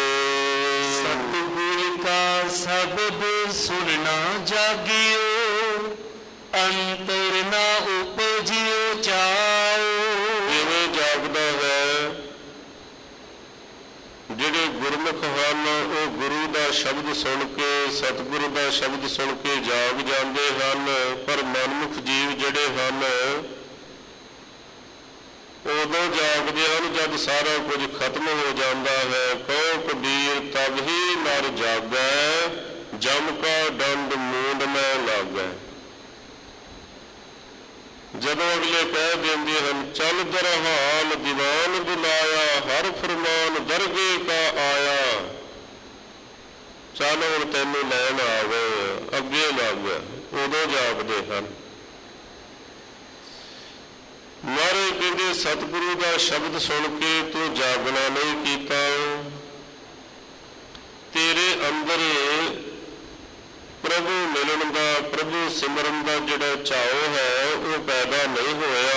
ਸਤਿਗੁਰ ਕਾ ਸ਼ਬਦ ਸੁਣਨਾ ਜਾਗਿਓ, ਅੰਤਰ ਨਾ ਉਪਜਿਓ ਚਾਓ। ਜਿਵੇਂ ਜਾਗਦਾ ਹੈ, ਜਿਹੜੇ ਗੁਰਮੁਖ ਹਨ ਉਹ ਗੁਰੂ ਦਾ ਸ਼ਬਦ ਸੁਣ ਕੇ, ਸਤਿਗੁਰੂ ਦਾ ਸ਼ਬਦ ਸੁਣ ਕੇ ਜਾਗ ਜਾਂਦੇ ਹਨ। ਪਰ ਮਨਮੁਖ ਜੀਵ ਜਿਹੜੇ ਹਨ ਉਦੋਂ ਜਾਗਦੇ ਹਨ ਜਦ ਸਾਰਾ ਕੁਝ ਖਤਮ ਹੋ ਜਾਂਦਾ ਹੈ। ਕਹੋ ਕਬੀਰ ਤਬ ਹੀ ਨਰ ਜਾਗੈ, ਜਮ ਕਾ ਡੰਡ ਮੂੰਡ ਮੈਂ ਲਾਗੈ। ਜਦੋਂ ਅਗਲੇ ਕਹਿ ਦਿੰਦੇ ਹਨ ਚੱਲ ਦਰਹਾਲ ਦੀਵਾਨ ਬੁਲਾਇਆ, ਹਰ ਫਰਮਾਨ ਦਰਗੇ ਕਾ ਆਇਆ। ਚੱਲ ਹੁਣ ਤੈਨੂੰ ਲੈਣ ਆ ਗਏ, ਅੱਗੇ ਲੱਗ, ਉਦੋਂ ਜਾਗਦੇ ਹਨ। ਮਹਾਰਾਜ ਕਹਿੰਦੇ ਸਤਿਗੁਰੂ ਦਾ ਸ਼ਬਦ ਸੁਣ ਕੇ ਤੂੰ ਜਾਗਣਾ ਨਹੀਂ ਕੀਤਾ, ਤੇਰੇ ਅੰਦਰ ਪ੍ਰਭੂ ਮਿਲਣ ਦਾ, ਪ੍ਰਭੂ ਸਿਮਰਨ ਦਾ ਜਿਹੜਾ ਚਾਅ ਹੈ ਉਹ ਪੈਦਾ ਨਹੀਂ ਹੋਇਆ।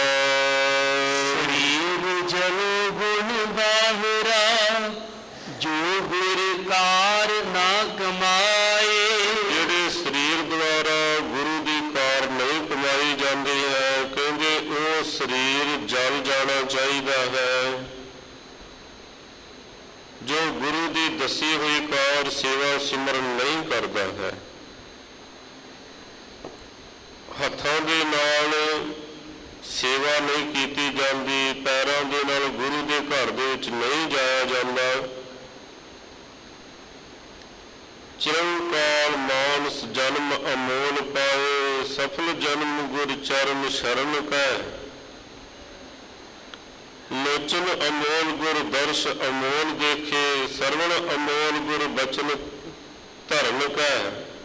ਸਰੀਰ ਜਨ ਗੁਣ ਬਾਹਰਾ, ਜੋ ਗੁਰ ਕਾਰ ਨਾ ਕਮਾਏ। ਜਿਹੜੇ ਸਰੀਰ ਦੁਆਰਾ ਗੁਰੂ ਦੀ ਕਾਰ ਨਹੀਂ ਕਮਾਈ ਜਾਂਦੀ ਹੈ, ਕਹਿੰਦੇ ਉਹ ਸਰੀਰ ਜਲ ਜਾਣਾ ਚਾਹੀਦਾ ਹੈ। ਜੋ ਗੁਰੂ ਦੀ ਦੱਸੀ ਹੋਈ ਕਾਰ ਸੇਵਾ ਸਿਮਰਨ ਨਹੀਂ ਕਰਦਾ ਹੈ, ਹੱਥਾਂ ਦੇ ਨਾਲ ਸੇਵਾ ਨਹੀਂ ਕੀਤੀ ਜਾਂਦੀ, ਪੈਰਾਂ ਦੇ ਨਾਲ ਗੁਰੂ ਦੇ ਘਰ ਦੇ ਵਿੱਚ ਨਹੀਂ ਜਾਇਆ ਜਾਂਦਾ। ਚਿਰੰਕਾਲ ਮਾਨਸ ਜਨਮ ਅਮੋਲ ਪਾਏ, ਸਫਲ ਜਨਮ ਗੁਰ ਚਰਨ ਸ਼ਰਨ ਕੈ। ਲੋਚਨ ਅਮੋਲ ਗੁਰ ਦਰਸ਼ ਅਮੋਲ ਦੇਖੇ, ਸਰਵਣ ਅਮੋਲ ਗੁਰ ਬਚਨ ਧਰਨ ਕੈ।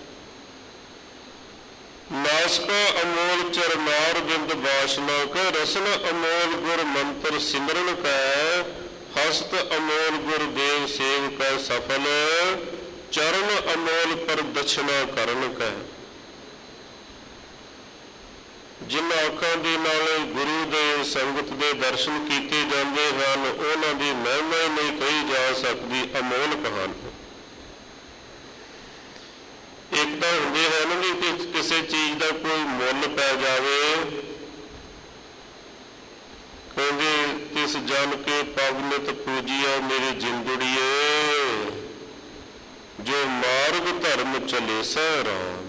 ਨਾਸਕਾ ਅਮੋਲ ਚਰਨਾਰ ਬਿੰਦ ਬਾਸ਼ਨਾ ਕੈ, ਰਸਨ ਅਮੋਲ ਗੁਰ ਮੰਤਰ ਸਿਮਰਨ ਕੈ। ਹਸਤ ਅਮੋਲ ਗੁਰ ਦੇਵ ਸੇਵ ਕੈ ਸਫਲ, ਚਰਨ ਅਮੋਲ ਪਰ ਦਛਨਾ ਕਰਨ ਕੈ। ਜਿਨ੍ਹਾਂ ਅੱਖਾਂ ਦੇ ਨਾਲ ਗੁਰੂ ਦੇ ਸੰਗਤ ਦੇ ਦਰਸ਼ਨ ਕੀਤੇ ਜਾਂਦੇ ਹਨ ਉਹਨਾਂ ਦੀ ਮਹਿਮਾ ਹੀ ਨਹੀਂ ਕਹੀ ਜਾ ਸਕਦੀ, ਅਮੋਲਕ ਹਨ। ਇੱਕ ਤਾਂ ਹੁੰਦੇ ਹਨ ਕਿ ਕਿਸੇ ਚੀਜ਼ ਦਾ ਕੋਈ ਮੁੱਲ ਪੈ ਜਾਵੇ, ਕਹਿੰਦੇ ਤਿਸ ਜਨ ਕੇ ਪਵਨਿਤ ਪੂਜੀਆ ਮੇਰੀ ਜਿੰਦੜੀਏ, ਜੋ ਮਾਰਗ ਧਰਮ ਚਲੇ ਸਹਿ ਰਾਮ।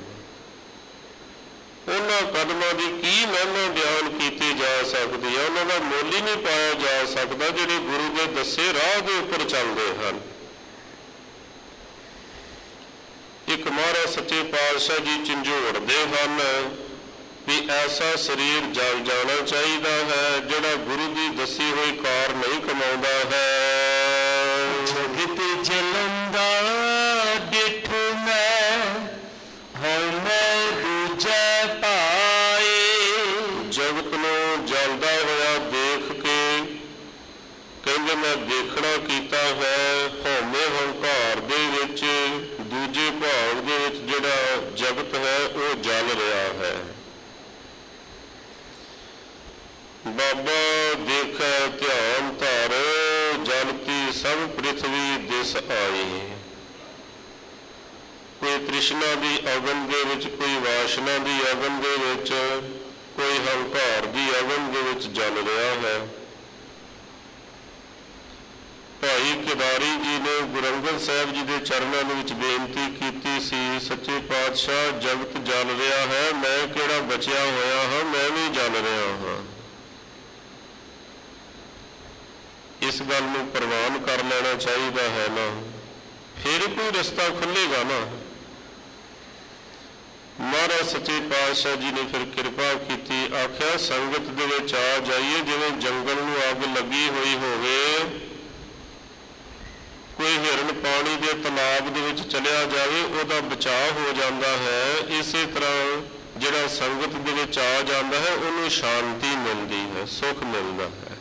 ਉਹਨਾਂ ਕਦਮਾਂ ਦੀ ਕੀ ਮਹਿਮਾ ਬਿਆਨ ਕੀਤੀ ਜਾ ਸਕਦੀ ਹੈ, ਉਹਨਾਂ ਦਾ ਮੁੱਲ ਹੀ ਨਹੀਂ ਪਾਇਆ ਜਾ ਸਕਦਾ ਜਿਹੜੇ ਗੁਰੂ ਦੇ ਦੱਸੇ ਰਾਹ ਦੇ ਉੱਪਰ ਚੱਲਦੇ ਹਨ। ਇੱਕ ਮਹਾਰਾਜ ਸੱਚੇ ਪਾਤਸ਼ਾਹ ਜੀ ਝੰਜੋੜਦੇ ਹਨ ਵੀ ਐਸਾ ਸਰੀਰ ਜਲ ਜਾਣਾ ਚਾਹੀਦਾ ਹੈ ਜਿਹੜਾ ਗੁਰੂ ਦੀ ਦੱਸੀ ਹੋਈ ਕਾਰ ਨਹੀਂ ਕਮਾਉਂਦਾ ਹੈ। ਜਗਤ ਜਲੰਦਾ ਡਿਠ ਮੈਂ, ਹਉ ਮੈਂ ਦੂਜੈ ਪਾਏ। ਜਗਤ ਨੂੰ ਜਲਦਾ ਹੋਇਆ ਦੇਖ ਕੇ ਕਹਿੰਦੇ ਮੈਂ ਦੇਖਣਾ ਕੀਤਾ ਹੈ। ਹਉਮੈ ਹੰਕਾਰ ਦੇ ਵਿੱਚ, ਦੂਜੇ ਭਾਵ ਦੇ ਵਿੱਚ ਜਿਹੜਾ ਜਗਤ ਹੈ ਉਹ ਜਲ ਰਿਹਾ ਹੈ। ਬਾਬਾ ਦੇਖੈ ਧਿਆਨ ਧਰ, ਜਲਤੀ ਸਭ ਪ੍ਰਿਥਵੀ ਦਿਸ ਆਈ। ਕੋਈ ਤ੍ਰਿਸ਼ਨਾ ਦੀ ਅਗਨ ਦੇ ਵਿੱਚ, ਕੋਈ ਵਾਸ਼ਨਾ ਦੀ ਅਗਨ ਦੇ ਵਿੱਚ, ਕੋਈ ਹੰਕਾਰ ਦੀ ਅਗਨ ਦੇ ਵਿੱਚ ਜਲ ਰਿਹਾ ਹੈ। ਭਾਈ ਕੇਦਾਰੀ ਜੀ ਨੇ ਗੁਰੂ ਅੰਗਦ ਸਾਹਿਬ ਜੀ ਦੇ ਚਰਨਾਂ ਦੇ ਵਿੱਚ ਬੇਨਤੀ ਕੀਤੀ ਸੀ, ਸੱਚੇ ਪਾਤਸ਼ਾਹ ਜਗਤ ਜਲ ਰਿਹਾ ਹੈ, ਮੈਂ ਕਿਹੜਾ ਬਚਿਆ ਹੋਇਆ ਹਾਂ, ਮੈਂ ਵੀ ਜਲ ਰਿਹਾ ਹਾਂ। ਇਸ ਗੱਲ ਨੂੰ ਪ੍ਰਵਾਨ ਕਰ ਲੈਣਾ ਚਾਹੀਦਾ ਹੈ ਨਾ, ਫਿਰ ਕੋਈ ਰਸਤਾ ਖੁੱਲੇਗਾ ਨਾ। ਮਹਾਰਾਜ ਸੱਚੇ ਪਾਤਸ਼ਾਹ ਜੀ ਨੇ ਫਿਰ ਕਿਰਪਾ ਕੀਤੀ, ਆਖਿਆ ਸੰਗਤ ਦੇ ਵਿੱਚ ਆ ਜਾਈਏ, ਜਿਵੇਂ ਜੰਗਲ ਨੂੰ ਅੱਗ ਲੱਗੀ ਹੋਈ ਹੋਵੇ, ਕੋਈ ਹਿਰਨ ਪਾਣੀ ਦੇ ਤਲਾਬ ਦੇ ਵਿੱਚ ਚਲਿਆ ਜਾਵੇ ਉਹਦਾ ਬਚਾਅ ਹੋ ਜਾਂਦਾ ਹੈ। ਇਸੇ ਤਰ੍ਹਾਂ ਜਿਹੜਾ ਸੰਗਤ ਦੇ ਵਿੱਚ ਆ ਜਾਂਦਾ ਹੈ ਉਹਨੂੰ ਸ਼ਾਂਤੀ ਮਿਲਦੀ ਹੈ, ਸੁੱਖ ਮਿਲਦਾ ਹੈ।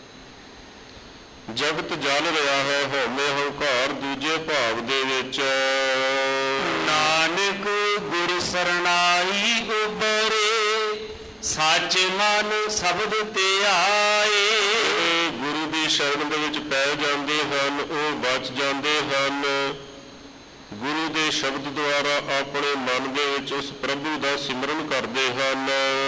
ਜਗਤ ਜਲ ਰਿਹਾ ਹੈ ਹਉਮੈ ਹੰਕਾਰ ਦੂਜੇ ਭਾਵ ਦੇ ਵਿੱਚ। ਨਾਨਕ ਗੁਰ ਸਰਣਾਈ ਉਬਰੇ, ਸੱਚ ਮਨ ਸ਼ਬਦ ਤੇ ਆਏ। ਗੁਰੂ ਦੀ ਸ਼ਰਨ ਦੇ ਵਿੱਚ ਪੈ ਜਾਂਦੇ ਹਨ ਉਹ ਬਚ ਜਾਂਦੇ ਹਨ। ਗੁਰੂ ਦੇ ਸ਼ਬਦ ਦੁਆਰਾ ਆਪਣੇ ਮਨ ਦੇ ਵਿੱਚ ਉਸ ਪ੍ਰਭੂ ਦਾ ਸਿਮਰਨ ਕਰਦੇ ਹਨ।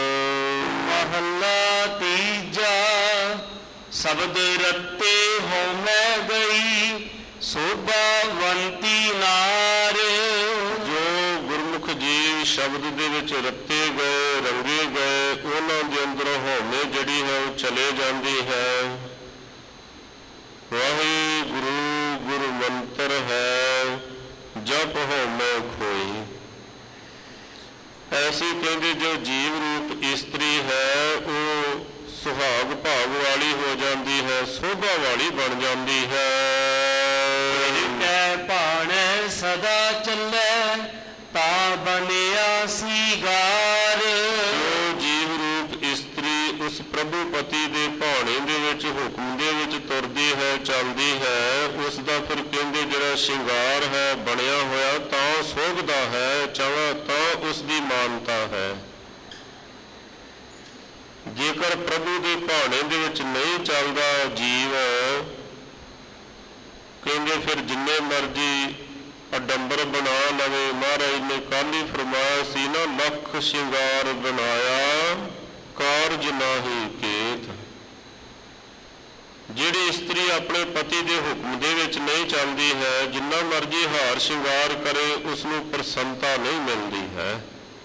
ਮਹੱਲਾ ਤੀਜਾ। ਸ਼ਬਦ ਰੱਤੇ ਹਉਮੈ ਗਈ, ਸੋਭਾਵੰਤੀ ਨਾਰ। ਜੋ ਗੁਰਮੁਖ ਜੀਵ ਸ਼ਬਦ ਦੇ ਵਿੱਚ ਰੱਤੇ ਗਏ, ਰੰਗੇ ਗਏ, ਉਹਨਾਂ ਦੇ ਅੰਦਰੋਂ ਹਉਮੈ ਜਿਹੜੀ ਹੈ ਉਹ ਚਲੇ ਜਾਂਦੀ ਹੈ। ਵਾਹਿਗੁਰੂ ਗੁਰੂ ਮੰਤਰ ਹੈ, ਜਪ ਹਉਮੈ ਖੋਈ। ਐਸੀ ਕਹਿੰਦੇ ਜੋ ਜੀਵ ਰੂਪ ਇਸਤਰੀ ਹੈ ਉਹ ਸੁਹਾਗ ਭਾਗ ਵਾਲੀ ਹੋ ਜਾਂਦੀ ਹੈ, ਸੋਭਾ ਵਾਲੀ ਬਣ ਜਾਂਦੀ ਹੈ। ਕੈ ਭਾਣੈ ਸਦਾ ਚੱਲੈ ਤਾਂ ਬਣਿਆ ਸੀਗਾਰ। ਜੋ ਜੀਵ ਰੂਪ ਇਸਤਰੀ ਉਸ ਪ੍ਰਭੂ ਪਤੀ ਦੇ ਭਾਣੇ ਦੇ ਵਿੱਚ, ਹੁਕਮ ਦੇ ਵਿੱਚ ਤੁਰਦੀ ਹੈ, ਚੱਲਦੀ ਹੈ, ਉਸ ਦਾ ਫਿਰ ਕਹਿੰਦੇ ਜਿਹੜਾ ਸ਼ਿੰਗਾਰ ਹੈ ਬਣਿਆ ਹੋਇਆ ਤਾਂ ਸੋਭਦਾ ਹੈ, ਚਵਾ ਤਾਂ ਉਸ ਦੀ ਮਾਨਤਾ ਹੈ। ਜੇਕਰ ਪ੍ਰਭੂ ਦੇ ਭਾਣੇ ਦੇ ਵਿੱਚ ਨਹੀਂ ਚੱਲਦਾ ਜੀਵ, ਕਹਿੰਦੇ ਫਿਰ ਜਿੰਨੇ ਮਰਜੀ ਅਡੰਬਰ ਬਣਾ ਲਵੇ। ਮਹਾਰਾਜ ਨੇ ਕੱਲ੍ਹ ਹੀ ਫਰਮਾਇਆ ਸੀ ਨਾ, ਲੱਖ ਸ਼ਿੰਗਾਰ ਬਣਾਇਆ ਕਾਰਜ ਨਾਹੀ ਕੇਤ। ਜਿਹੜੀ ਇਸਤਰੀ ਆਪਣੇ ਪਤੀ ਦੇ ਹੁਕਮ ਦੇ ਵਿੱਚ ਨਹੀਂ ਚੱਲਦੀ ਹੈ, ਜਿੰਨਾ ਮਰਜੀ ਹਾਰ ਸ਼ਿੰਗਾਰ ਕਰੇ ਉਸ ਨੂੰ ਪ੍ਰਸੰਨਤਾ ਨਹੀਂ ਮਿਲਦੀ ਹੈ।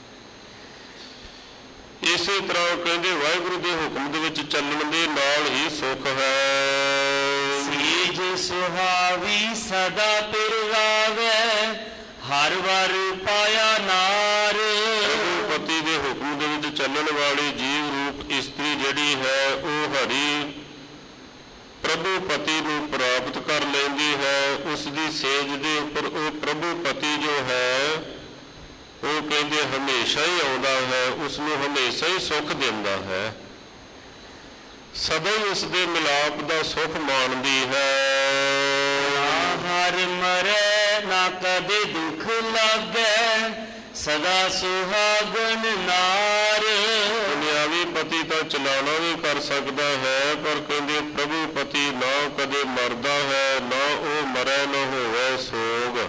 ਇਸੇ ਤਰ੍ਹਾਂ ਕਹਿੰਦੇ ਵਾਹਿਗੁਰੂ ਦੇ ਹੁਕਮ ਦੇ ਵਿੱਚ ਚੱਲਣ ਦੇ ਨਾਲ ਹੀ ਸੁੱਖ ਹੈ। ਸੀਜ ਸੁਹਾਵੀ ਸਦਾ ਪਿਰਵਾਵੇ, ਹਰ ਵਾਰ ਪਾਇਆ ਨਾਰ। ਪ੍ਰਭੂ ਪਤੀ ਦੇ ਹੁਕਮ ਦੇ ਵਿੱਚ ਚੱਲਣ ਵਾਲੀ ਜੀਵ ਰੂਪ ਇਸਤਰੀ ਜਿਹੜੀ ਹੈ ਉਹ ਹਰੀ ਪ੍ਰਭੂ ਪਤੀ ਨੂੰ ਪ੍ਰਾਪਤ ਕਰ ਲੈਂਦੀ ਹੈ। ਉਸ ਦੀ ਸੇਜ ਦੇ ਉੱਪਰ ਉਹ ਪ੍ਰਭੂ ਪਤੀ ਜੋ ਹੈ ਉਹ ਕਹਿੰਦੇ ਹਮੇਸ਼ਾ ਹੀ ਆਉਂਦਾ ਹੈ, ਉਸ ਨੂੰ ਹਮੇਸ਼ਾ ਹੀ ਸੁੱਖ ਦਿੰਦਾ ਹੈ, ਸਦਾ ਹੀ ਉਸ ਦੇ ਮਿਲਾਪ ਦਾ ਸੁੱਖ ਮਾਣਦੀ ਹੈ। ਨਾ ਹਰ ਮਰੈ ਨਾ ਕਦੇ ਦੁੱਖ ਲਾਗੈ, ਸਦਾ ਸੁਹਾਗਣ ਨਾਰ। ਦੁਨਿਆਵੀ ਪਤੀ ਤਾਂ ਚਲਾਣਾ ਵੀ ਕਰ ਸਕਦਾ ਹੈ, ਪਰ ਕਹਿੰਦੇ ਪ੍ਰਭੂ ਪਤੀ ਨਾ ਕਦੇ ਮਰਦਾ ਹੈ, ਨਾ ਉਹ ਮਰੈ ਨਾ ਹੋਵੇ ਸੋਗ।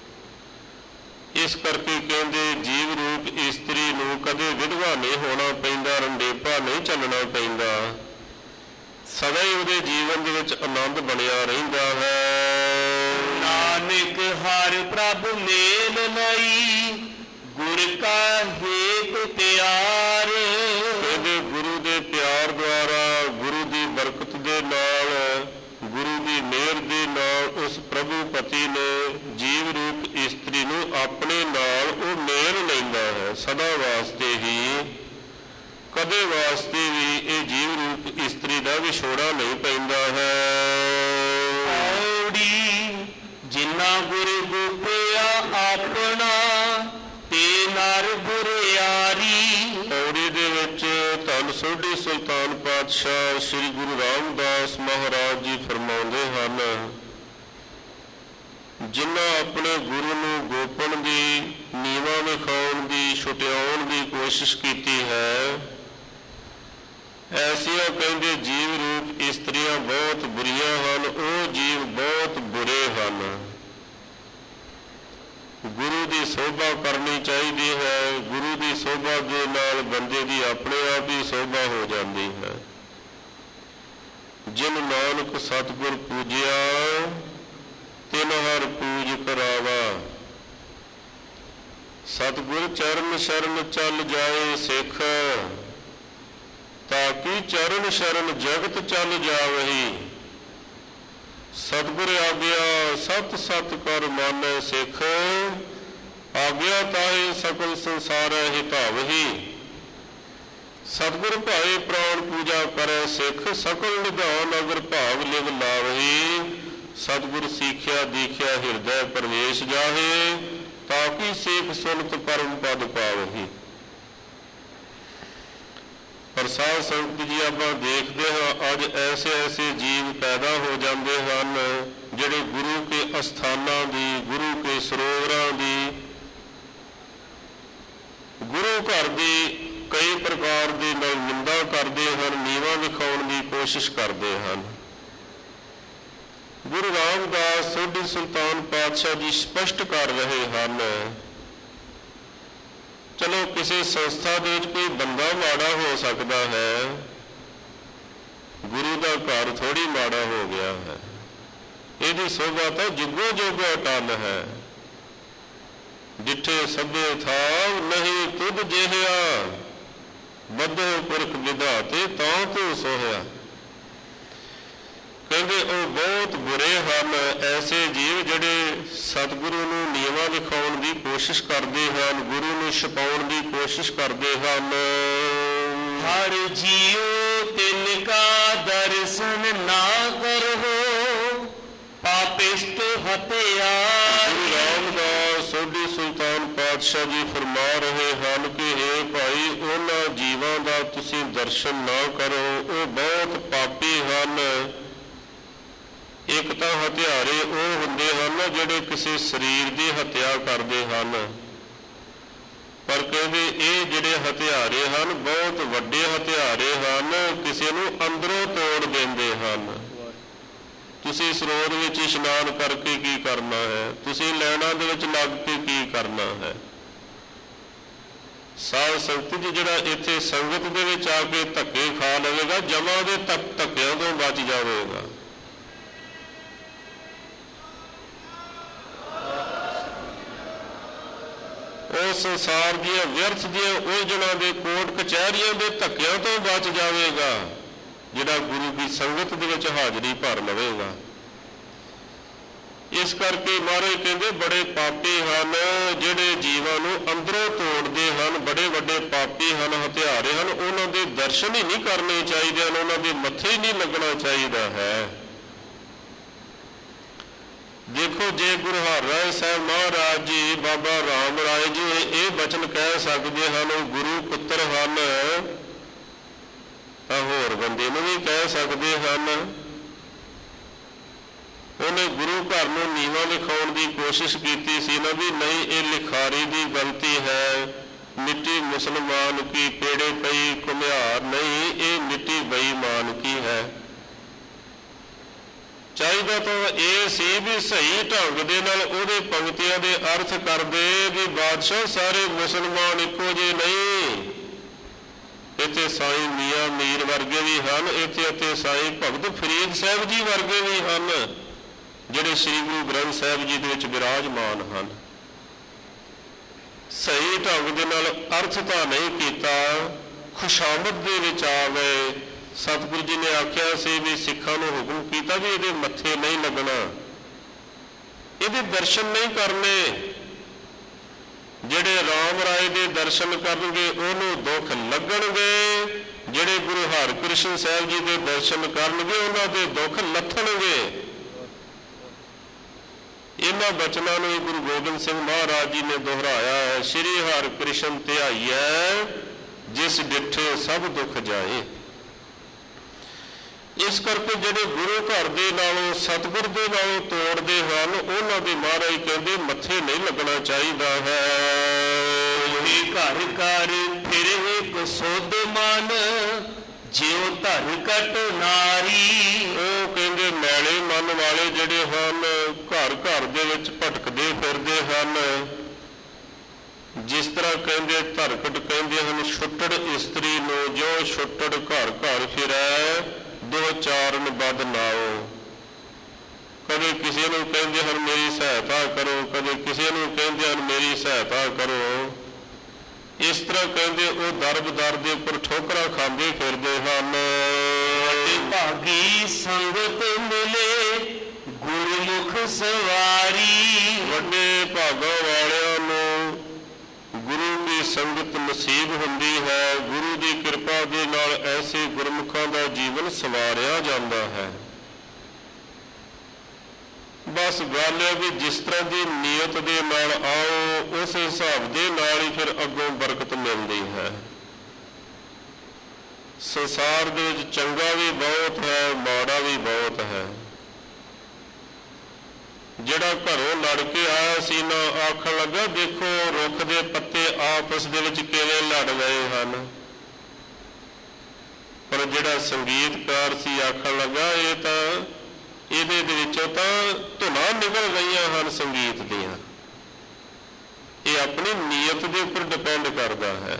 ਇਸ ਕਰਕੇ ਕਹਿੰਦੇ ਜੀਵ ਰੂਪ ਇਸਤਰੀ ਨੂੰ ਕਦੇ ਵਿਧਵਾ ਨਹੀਂ ਹੋਣਾ ਪੈਂਦਾ, ਰੰਡੇਪਾ ਨਹੀਂ ਚੱਲਣਾ ਪੈਂਦਾ, ਸਦਾ ਹੀ ਉਹਦੇ ਜੀਵਨ ਦੇ ਵਿੱਚ ਆਨੰਦ ਬਣਿਆ ਰਹਿੰਦਾ ਹੈ। ਨਾਨਕ ਹਰ ਪ੍ਰਭ ਮੇਲ ਲਈ, ਗੁਰ ਕਾ ਹੇਤ ਪਿਆਰ। ਕਹਿੰਦੇ ਗੁਰੂ ਦੇ ਪਿਆਰ ਦੁਆਰਾ, ਗੁਰੂ ਦੀ ਬਰਕਤ ਦੇ ਨਾਲ, ਗੁਰੂ ਦੀ ਮਿਹਰ ਦੇ ਨਾਲ ਉਸ ਪ੍ਰਭੂ ਪਤੀ ਨੇ ਜੀਵ ਰੂਪ ਇਸਤਰੀ ਨੂੰ ਆਪਣੇ ਨਾਲ ਉਹ ਮੇਲ ਲੈਂਦਾ ਹੈ, ਸਦਾ ਵਾਸਤੇ ਹੀ। ਕਦੇ ਵਾਸਤੇ ਵੀ ਇਹ ਜੀਵ ਰੂਪ ਇਸਤਰੀ ਦਾ ਵਿਛੋੜਾ ਨਹੀਂ ਪੈਂਦਾ ਹੈ। ਔੜੀ ਜਿਨ੍ਹਾਂ ਗੁਰ ਗੋਪਿਆ ਆਪਣਾ, ਤੇ ਨਰ ਬੁਰਿਆਰੀ। ਔੜੀ ਦੇ ਵਿੱਚ ਧੰਨ ਸੋਢੀ ਸੁਲਤਾਨ ਪਾਤਸ਼ਾਹ ਸ੍ਰੀ ਗੁਰੂ ਰਾਮਦਾਸ ਮਹਾਰਾਜ ਜੀ ਫਰਮਾਉਂਦੇ ਹਨ, ਜਿਨ੍ਹਾਂ ਆਪਣੇ ਗੁਰੂ ਨੂੰ ਗੋਪਣ ਦੀ, ਨੀਵਾਂ ਵਿਖਾਉਣ ਦੀ, ਛੁਟਿਆਉਣ ਦੀ ਕੋਸ਼ਿਸ਼ ਕੀਤੀ ਹੈ, ਐਸੀਆਂ ਕਹਿੰਦੇ ਜੀਵ ਰੂਪ ਇਸਤਰੀਆਂ ਬਹੁਤ ਬੁਰੀਆਂ ਹਨ, ਉਹ ਜੀਵ ਬਹੁਤ ਬੁਰੇ ਹਨ। ਗੁਰੂ ਦੀ ਸੋਭਾ ਕਰਨੀ ਚਾਹੀਦੀ ਹੈ, ਗੁਰੂ ਦੀ ਸੋਭਾ ਦੇ ਨਾਲ ਬੰਦੇ ਦੀ ਆਪਣੇ ਆਪ ਹੀ ਸੋਭਾ ਹੋ ਜਾਂਦੀ ਹੈ। ਜਿਨ ਨਾਨਕ ਸਤਿਗੁਰ ਪੂਜਿਆ, ਤਿਨ ਹਰ ਪੂਜ ਕਰਾਵਾ। ਸਤਿਗੁਰ ਚਰਨ ਸ਼ਰਨ ਚੱਲ ਜਾਏ ਸਿੱਖ, ਤਾਕੀ ਚਰਨ ਸ਼ਰਨ ਜਗਤ ਚੱਲ ਜਾਵਹੀ। ਸਤਿਗੁਰ ਆਗਿਆ ਸਤ ਸਤ ਕਰ ਮਾਨੈ ਸਿੱਖ, ਆਗਿਆ ਤਾਏ ਸਕਲ ਸੰਸਾਰੈ ਹਿਤਾਵਹੀ। ਸਤਿਗੁਰ ਭਾਏ ਪ੍ਰਾਣ ਪੂਜਾ ਕਰੈ ਸਿੱਖ, ਸਕਲ ਨਿਧਾਨ ਅਗਰ ਭਾਵ ਲਿਵ ਲਾਵਹੀ। ਸਤਿਗੁਰ ਸਿੱਖਿਆ ਦੀਖਿਆ ਹਿਰਦੈ ਪ੍ਰਵੇਸ਼ ਜਾਹੇ, ਤਾਕੀ ਸੇਖ ਸੁਨਤ ਪਰਮ ਪਦ ਪਾਵਹੀ। ਪਰ ਸਾਧ ਸੰਗਤ ਜੀ ਆਪਾਂ ਦੇਖਦੇ ਹਾਂ ਅੱਜ ਐਸੇ ਐਸੇ ਜੀਵ ਪੈਦਾ ਹੋ ਜਾਂਦੇ ਹਨ ਜਿਹੜੇ ਗੁਰੂ ਕੇ ਅਸਥਾਨਾਂ ਦੀ, ਗੁਰੂ ਕੇ ਸਰੋਵਰਾਂ ਦੀ, ਗੁਰੂ ਘਰ ਦੀ ਕਈ ਪ੍ਰਕਾਰ ਦੇ ਨਾਲ ਨਿੰਦਾ ਕਰਦੇ ਹਨ, ਨੀਵਾਂ ਵਿਖਾਉਣ ਦੀ ਕੋਸ਼ਿਸ਼ ਕਰਦੇ ਹਨ। ਗੁਰੂ ਰਾਮਦਾਸ ਸੋਢੀ ਸੁਲਤਾਨ ਪਾਤਸ਼ਾਹ ਜੀ ਸਪਸ਼ਟ ਕਰ ਰਹੇ ਹਨ, ਚਲੋ ਕਿਸੇ ਸੰਸਥਾ ਦੇ ਵਿੱਚ ਕੋਈ ਬੰਦਾ ਮਾੜਾ ਹੋ ਸਕਦਾ ਹੈ, ਗੁਰੂ ਦਾ ਘਰ ਥੋੜੀ ਮਾੜਾ ਹੋ ਗਿਆ ਹੈ। ਇਹਦੀ ਸੋਭਾ ਤਾਂ ਜੁਗੋ ਜੁਗ ਅਟਲ ਹੈ। ਡਿਠੇ ਸਭੇ ਥਾਵ ਨਹੀਂ ਤੁਧ ਜਿਹਾ, ਬੱਧੋ ਪੁਰਖ ਵਿਧਾਤੇ ਤਾਂ ਤੂੰ ਸੋਹਿਆ। ਕਹਿੰਦੇ ਉਹ ਬਹੁਤ ਬੁਰੇ ਹਨ ਐਸੇ ਜੀਵ ਜਿਹੜੇ ਸਤਿਗੁਰੂ ਨੂੰ ਨੀਵਾਂ ਵਿਖਾਉਣ ਦੀ ਕੋਸ਼ਿਸ਼ ਕਰਦੇ ਹਨ, ਗੁਰੂ ਨੂੰ ਛਪਾਉਣ ਦੀ ਕੋਸ਼ਿਸ਼ ਕਰਦੇ ਹਨ। ਹਰ ਜੀਉ ਤਿਨ ਕਾ ਦਰਸ਼ਨ ਨਾ ਕਰੋ, ਪਾਪਿਸ਼ਟ ਹਤਿਆਰੀ। ਗੁਰੂ ਰਾਮਦਾਸ ਸੋਢੀ ਸੁਲਤਾਨ ਪਾਤਸ਼ਾਹ ਜੀ ਫਰਮਾ ਰਹੇ ਹਨ ਕਿ ਹੇ ਭਾਈ, ਉਹਨਾਂ ਜੀਵਾਂ ਦਾ ਤੁਸੀਂ ਦਰਸ਼ਨ ਨਾ ਕਰੋ, ਉਹ ਬਹੁਤ ਪਾਪੀ ਹਨ। ਇੱਕ ਤਾਂ ਹਥਿਆਰੇ ਉਹ ਹੁੰਦੇ ਹਨ ਜਿਹੜੇ ਕਿਸੇ ਸਰੀਰ ਦੀ ਹੱਤਿਆ ਕਰਦੇ ਹਨ, ਪਰ ਕਹਿੰਦੇ ਇਹ ਜਿਹੜੇ ਹਥਿਆਰੇ ਹਨ ਬਹੁਤ ਵੱਡੇ ਹਥਿਆਰੇ ਹਨ, ਕਿਸੇ ਨੂੰ ਅੰਦਰੋਂ ਤੋੜ ਦਿੰਦੇ ਹਨ। ਤੁਸੀਂ ਸਰੋਵਰ ਵਿੱਚ ਇਸ਼ਨਾਨ ਕਰਕੇ ਕੀ ਕਰਨਾ ਹੈ? ਤੁਸੀਂ ਲਾਈਨਾਂ ਦੇ ਵਿੱਚ ਲੱਗ ਕੇ ਕੀ ਕਰਨਾ ਹੈ? ਸਾਧ ਸੰਗਤ ਜੀ ਜਿਹੜਾ ਇੱਥੇ ਸੰਗਤ ਦੇ ਵਿੱਚ ਆ ਕੇ ਧੱਕੇ ਖਾ ਲਵੇਗਾ, ਜਮਾਂ ਦੇ ਧੱਕ ਧੱਕਿਆਂ ਤੋਂ ਬਚ ਜਾਵੇਗਾ। ਉਹ ਸੰਸਾਰ ਦੀਆਂ ਵਿਅਰਥ ਦੀਆਂ ਉਲਝਣਾਂ ਦੇ ਕੋਟ ਕਚਹਿਰੀਆਂ ਦੇ ਧੱਕਿਆਂ ਤੋਂ ਬਚ ਜਾਵੇਗਾ ਜਿਹੜਾ ਗੁਰੂ ਦੀ ਸੰਗਤ ਦੇ ਵਿੱਚ ਹਾਜ਼ਰੀ ਭਰ ਲਵੇਗਾ। ਇਸ ਕਰਕੇ ਮਹਾਰਾਜ ਕਹਿੰਦੇ ਬੜੇ ਪਾਪੀ ਹਨ ਜਿਹੜੇ ਜੀਵਾਂ ਨੂੰ ਅੰਦਰੋਂ ਤੋੜਦੇ ਹਨ, ਬੜੇ ਵੱਡੇ ਪਾਪੀ ਹਨ, ਹਥਿਆਰੇ ਹਨ। ਉਹਨਾਂ ਦੇ ਦਰਸ਼ਨ ਹੀ ਨਹੀਂ ਕਰਨੇ ਚਾਹੀਦੇ ਹਨ, ਉਹਨਾਂ ਦੇ ਮੱਥੇ ਹੀ ਨਹੀਂ ਲੱਗਣਾ ਚਾਹੀਦਾ ਹੈ। ਦੇਖੋ, ਜੇ ਗੁਰੂ ਹਰਿਰਾਏ ਸਾਹਿਬ ਮਹਾਰਾਜ ਜੀ, ਬਾਬਾ ਰਾਮ ਰਾਏ ਜੀ ਇਹ ਬਚਨ ਕਹਿ ਸਕਦੇ ਹਨ, ਉਹ ਗੁਰੂ ਪੁੱਤਰ ਹਨ, ਤਾਂ ਹੋਰ ਬੰਦੇ ਨੂੰ ਵੀ ਕਹਿ ਸਕਦੇ ਹਨ। ਉਹਨੇ ਗੁਰੂ ਘਰ ਨੂੰ ਨੀਵਾਂ ਵਿਖਾਉਣ ਦੀ ਕੋਸ਼ਿਸ਼ ਕੀਤੀ ਸੀ ਨਾ ਵੀ ਨਹੀਂ, ਇਹ ਲਿਖਾਰੀ ਦੀ ਗਲਤੀ ਹੈ, ਮਿੱਟੀ ਮੁਸਲਮਾਨ ਕੀ ਪੇੜੇ ਪਈ ਘੁਮਿਆਰ ਨਹੀਂ, ਇਹ ਮਿੱਟੀ ਬੇਈਮਾਨ ਕੀ ਹੈ। ਚਾਹੀਦਾ ਤਾਂ ਇਹ ਸੀ ਵੀ ਸਹੀ ਢੰਗ ਦੇ ਨਾਲ ਉਹਦੇ ਪੰਕਤੀਆਂ ਦੇ ਅਰਥ ਕਰਦੇ ਵੀ ਬਾਦਸ਼ਾਹ ਸਾਰੇ ਮੁਸਲਮਾਨ ਇੱਕੋ ਜਿਹੇ ਨਹੀਂ। ਇੱਥੇ ਸਾਈਂ ਮੀਆਂ ਮੀਰ ਵਰਗੇ ਵੀ ਹਨ, ਇੱਥੇ ਅਤੇ ਸਾਈਂ ਭਗਤ ਫਰੀਦ ਸਾਹਿਬ ਜੀ ਵਰਗੇ ਵੀ ਹਨ ਜਿਹੜੇ ਸ੍ਰੀ ਗੁਰੂ ਗ੍ਰੰਥ ਸਾਹਿਬ ਜੀ ਦੇ ਵਿੱਚ ਵਿਰਾਜਮਾਨ ਹਨ। ਸਹੀ ਢੰਗ ਦੇ ਨਾਲ ਅਰਥ ਤਾਂ ਨਹੀਂ ਕੀਤਾ, ਖੁਸ਼ਾਮਦ ਦੇ ਵਿੱਚ ਆ ਗਏ। ਸਤਿਗੁਰੂ ਜੀ ਨੇ ਆਖਿਆ ਸੀ ਵੀ ਸਿੱਖਾਂ ਨੂੰ ਹੁਕਮ ਕੀਤਾ ਵੀ ਇਹਦੇ ਮੱਥੇ ਨਹੀਂ ਲੱਗਣਾ, ਇਹਦੇ ਦਰਸ਼ਨ ਨਹੀਂ ਕਰਨੇ। ਜਿਹੜੇ ਰਾਮ ਰਾਏ ਦੇ ਦਰਸ਼ਨ ਕਰਨਗੇ ਉਹਨੂੰ ਦੁੱਖ ਲੱਗਣਗੇ, ਜਿਹੜੇ ਗੁਰੂ ਹਰਿਕ੍ਰਿਸ਼ਨ ਸਾਹਿਬ ਜੀ ਦੇ ਦਰਸ਼ਨ ਕਰਨਗੇ ਉਹਨਾਂ ਦੇ ਦੁੱਖ ਲੱਥਣਗੇ। ਇਹਨਾਂ ਬਚਨਾਂ ਨੂੰ ਗੁਰੂ ਗੋਬਿੰਦ ਸਿੰਘ ਮਹਾਰਾਜ ਜੀ ਨੇ ਦੁਹਰਾਇਆ ਹੈ, ਸ੍ਰੀ ਹਰਿਕ੍ਰਿਸ਼ਨ ਧਿਆਈਐ ਜਿਸ ਡਿਠੇ ਸਭ ਦੁੱਖ ਜਾਏ। ਇਸ ਕਰਕੇ ਜਿਹੜੇ ਗੁਰੂ ਘਰ ਦੇ ਨਾਲੋਂ ਸਤਿਗੁਰ ਦੇ ਨਾਲੋਂ ਤੋੜਦੇ ਹਨ, ਉਹਨਾਂ ਦੇ ਮਹਾਰਾਜ ਕਹਿੰਦੇ ਮੱਥੇ ਨਹੀਂ ਲੱਗਣਾ ਚਾਹੀਦਾ ਹੈ। ਘਰ ਘਰ ਫਿਰ ਇੱਕ ਸੁਧ ਮਨ, ਜਿਉ ਧਰ ਕਟ ਨਾਰੀ। ਉਹ ਕਹਿੰਦੇ ਮੈਲੇ ਮਨ ਵਾਲੇ ਜਿਹੜੇ ਹਨ ਘਰ ਘਰ ਦੇ ਵਿੱਚ ਭਟਕਦੇ ਫਿਰਦੇ ਹਨ। ਜਿਸ ਤਰ੍ਹਾਂ ਕਹਿੰਦੇ ਧਰਕਟ ਕਹਿੰਦੇ ਹਨ ਛੁੱਟੜ ਇਸਤਰੀ ਨੂੰ, ਜੋ ਛੁੱਟੜ ਘਰ ਘਰ ਫਿਰੈ ਦੋ ਚਾਰਨ ਬਦ ਨਾਓ। ਕਦੇ ਕਿਸੇ ਨੂੰ ਕਹਿੰਦੇ ਹਨ ਮੇਰੀ ਸਹਾਇਤਾ ਕਰੋ, ਕਦੇ ਕਿਸੇ ਨੂੰ ਕਹਿੰਦੇ ਹਨ ਮੇਰੀ ਸਹਾਇਤਾ ਕਰੋ। ਇਸ ਤਰ੍ਹਾਂ ਕਹਿੰਦੇ ਉਹ ਦਰਬ ਦਰ ਦੇ ਉੱਪਰ ਠੋਕਰਾਂ ਖਾਂਦੇ ਫਿਰਦੇ ਹਨ। ਭਾਗੀ ਸੰਗਤ ਮਿਲੇ ਗੁਰਮੁਖ ਸਵਾਰੀ। ਵੱਡੇ ਭਾਗਾਂ ਵਾਲਿਆਂ ਨੂੰ ਗੁਰੂ ਦੀ ਸੰਗਤ ਨਸੀਬ ਹੁੰਦੀ ਹੈ। ਗੁਰੂ ਦੀ ਕਿਰਪਾ ਦੇ ਨਾਲ ਐਸੇ ਗੁਰਮੁਖਾਂ ਦਾ ਜੀਵਨ ਸਵਾਰਿਆ ਜਾਂਦਾ ਹੈ। ਬਸ ਗੱਲ ਹੈ ਵੀ ਜਿਸ ਤਰ੍ਹਾਂ ਦੀ ਨੀਅਤ ਦੇ ਨਾਲ ਆਓ ਉਸ ਹਿਸਾਬ ਦੇ ਨਾਲ ਹੀ ਫਿਰ ਅੱਗੋਂ ਬਰਕਤ ਮਿਲਦੀ ਹੈ। ਸੰਸਾਰ ਦੇ ਵਿੱਚ ਚੰਗਾ ਵੀ ਬਹੁਤ ਹੈ, ਮਾੜਾ ਵੀ ਬਹੁਤ ਹੈ। ਜਿਹੜਾ ਘਰੋਂ ਲੜ ਕੇ ਆਇਆ ਸੀ ਨਾ ਆਖਣ ਲੱਗਾ ਦੇਖੋ ਰੁੱਖ ਦੇ ਪੱਤੇ ਆਪਸ ਦੇ ਵਿੱਚ ਕਿਵੇਂ ਲੜ ਗਏ ਹਨ, ਪਰ ਜਿਹੜਾ ਸੰਗੀਤਕਾਰ ਸੀ ਆਖਣ ਲੱਗਾ ਇਹ ਤਾਂ ਇਹਦੇ ਦੇ ਵਿੱਚੋਂ ਤਾਂ ਧੁਨਾਂ ਨਿਕਲ ਗਈਆਂ ਹਨ ਸੰਗੀਤ ਦੀਆਂ। ਇਹ ਆਪਣੀ ਨੀਅਤ ਦੇ ਉੱਪਰ ਡਿਪੈਂਡ ਕਰਦਾ ਹੈ।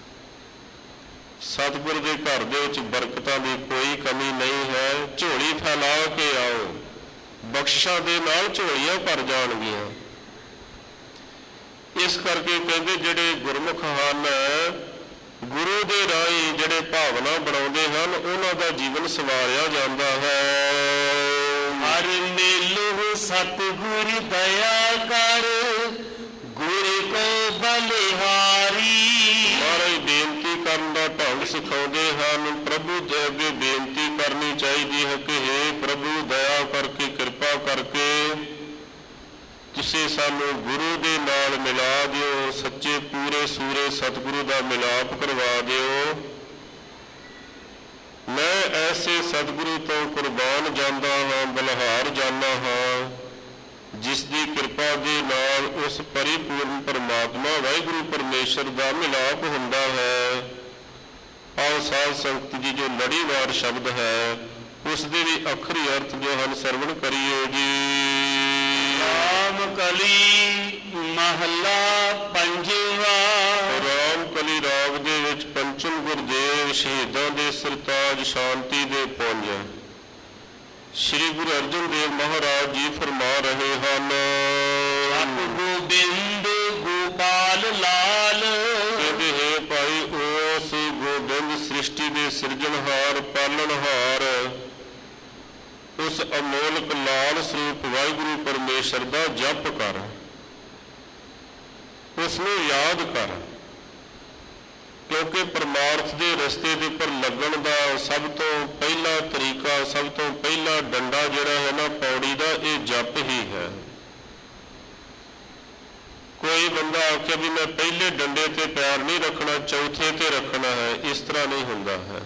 ਸਤਿਗੁਰ ਦੇ ਘਰ ਦੇ ਵਿੱਚ ਬਰਕਤਾਂ ਦੀ ਕੋਈ ਕਮੀ ਨਹੀਂ ਹੈ। ਝੋਲੀ ਫੈਲਾ ਕੇ ਆਓ, ਬਖਸ਼ਿਸ਼ਾਂ ਦੇ ਨਾਲ ਝੋਲੀਆਂ ਭਰ ਜਾਣਗੀਆਂ। ਇਸ ਕਰਕੇ ਕਹਿੰਦੇ ਜਿਹੜੇ ਗੁਰਮੁਖ ਹਨ, ਗੁਰੂ ਦੇ ਰਾਹੀਂ ਜਿਹੜੇ ਭਾਵਨਾ ਬਣਾਉਂਦੇ ਹਨ, ਉਹਨਾਂ ਦਾ ਜੀਵਨ ਸੰਵਾਰਿਆ ਜਾਂਦਾ ਹੈ। ਹਰ ਮੇਲੁ ਸਤਿਗੁਰ ਦਇਆ ਕਰ, ਗੁਰ ਕੋ ਬਲਿਹਾਰੀ। ਮਹਾਰਾਜ ਬੇਨਤੀ ਕਰਨ ਦਾ ਢੰਗ ਸਿਖਾਉਂਦੇ ਹਨ। ਪ੍ਰਭੂ ਦੇ ਅੱਗੇ ਬੇਨਤੀ ਕਰਨੀ ਚਾਹੀਦੀ ਹੈ ਕਿ ਹੇ ਪ੍ਰਭੂ, ਦਇਆ ਕਰਕੇ, ਕਿਰਪਾ ਕਰਕੇ ਤੁਸੀਂ ਸਾਨੂੰ ਗੁਰੂ ਦੇ ਨਾਲ ਮਿਲਾ ਦਿਓ, ਸੱਚੇ ਪੂਰੇ ਸੂਰੇ ਸਤਿਗੁਰੂ ਦਾ ਮਿਲਾਪ ਕਰਵਾ ਦਿਓ। ਮੈਂ ਐਸੇ ਸਤਿਗੁਰੂ ਤੋਂ ਕੁਰਬਾਨ ਜਾਂਦਾ ਹਾਂ, ਬਲਿਹਾਰ ਜਾਂਦਾ ਹਾਂ, ਜਿਸ ਦੀ ਕਿਰਪਾ ਦੇ ਨਾਲ ਉਸ ਪਰਿਪੂਰਨ ਪਰਮਾਤਮਾ ਵਾਹਿਗੁਰੂ ਪਰਮੇਸ਼ਰ ਦਾ ਮਿਲਾਪ ਹੁੰਦਾ ਹੈ। ਆਓ ਸਾਧ ਸੰਗਤ ਜੀ, ਜੋ ਲੜੀਵਾਰ ਸ਼ਬਦ ਹੈ ਉਸ ਦੇ ਵੀ ਅੱਖਰੀ ਅਰਥ ਜੋ ਹਨ ਸਰਵਣ ਕਰੀਏ ਜੀ। ਰਾਮ ਕਲੀ ਮਹੱਲਾ ਪੰਜਵਾ। ਰਾਮ ਕਲੀ ਰਾਗ ਦੇ ਵਿੱਚ ਪੰਚਮ ਗੁਰਦੇਵ ਸ਼ਹੀਦਾਂ ਦੇ ਸਰਤਾਜ ਸ਼ਾਂਤੀ ਦੇ ਪੁੰਜ ਸ਼੍ਰੀ ਗੁਰੂ ਅਰਜਨ ਦੇਵ ਮਹਾਰਾਜ ਜੀ ਫਰਮਾ ਰਹੇ ਹਨ। ਸਤਿ ਗੋਬਿੰਦ ਗੋਪਾਲ ਲਾਲ। ਕਹਿੰਦੇ ਹੈ ਭਾਈ, ਉਸ ਗੋਬਿੰਦ ਸ੍ਰਿਸ਼ਟੀ ਦੇ ਸਿਰਜਣਹਾਰ, ਪਾਲਣਹਾਰ, ਉਸ ਅਮੋਲਕ ਲਾਲ ਸਰੂਪ ਵਾਹਿਗੁਰੂ ਪਰਮੇਸ਼ਰ ਦਾ ਜਪ ਕਰ, ਉਸ ਨੂੰ ਯਾਦ ਕਰ। ਕਿਉਂਕਿ ਪਰਮਾਰਥ ਦੇ ਰਸਤੇ ਦੇ ਉੱਪਰ ਲੱਗਣ ਦਾ ਸਭ ਤੋਂ ਪਹਿਲਾ ਤਰੀਕਾ, ਸਭ ਤੋਂ ਪਹਿਲਾ ਡੰਡਾ ਜਿਹੜਾ ਹੈ ਨਾ ਪੌੜੀ ਦਾ, ਇਹ ਜਪ ਹੀ ਹੈ। ਕੋਈ ਬੰਦਾ ਆਖੇ ਵੀ ਮੈਂ ਪਹਿਲੇ ਡੰਡੇ ਤੇ ਪੈਰ ਨਹੀਂ ਰੱਖਣਾ, ਚੌਥੇ ਤੇ ਰੱਖਣਾ ਹੈ, ਇਸ ਤਰ੍ਹਾਂ ਨਹੀਂ ਹੁੰਦਾ ਹੈ।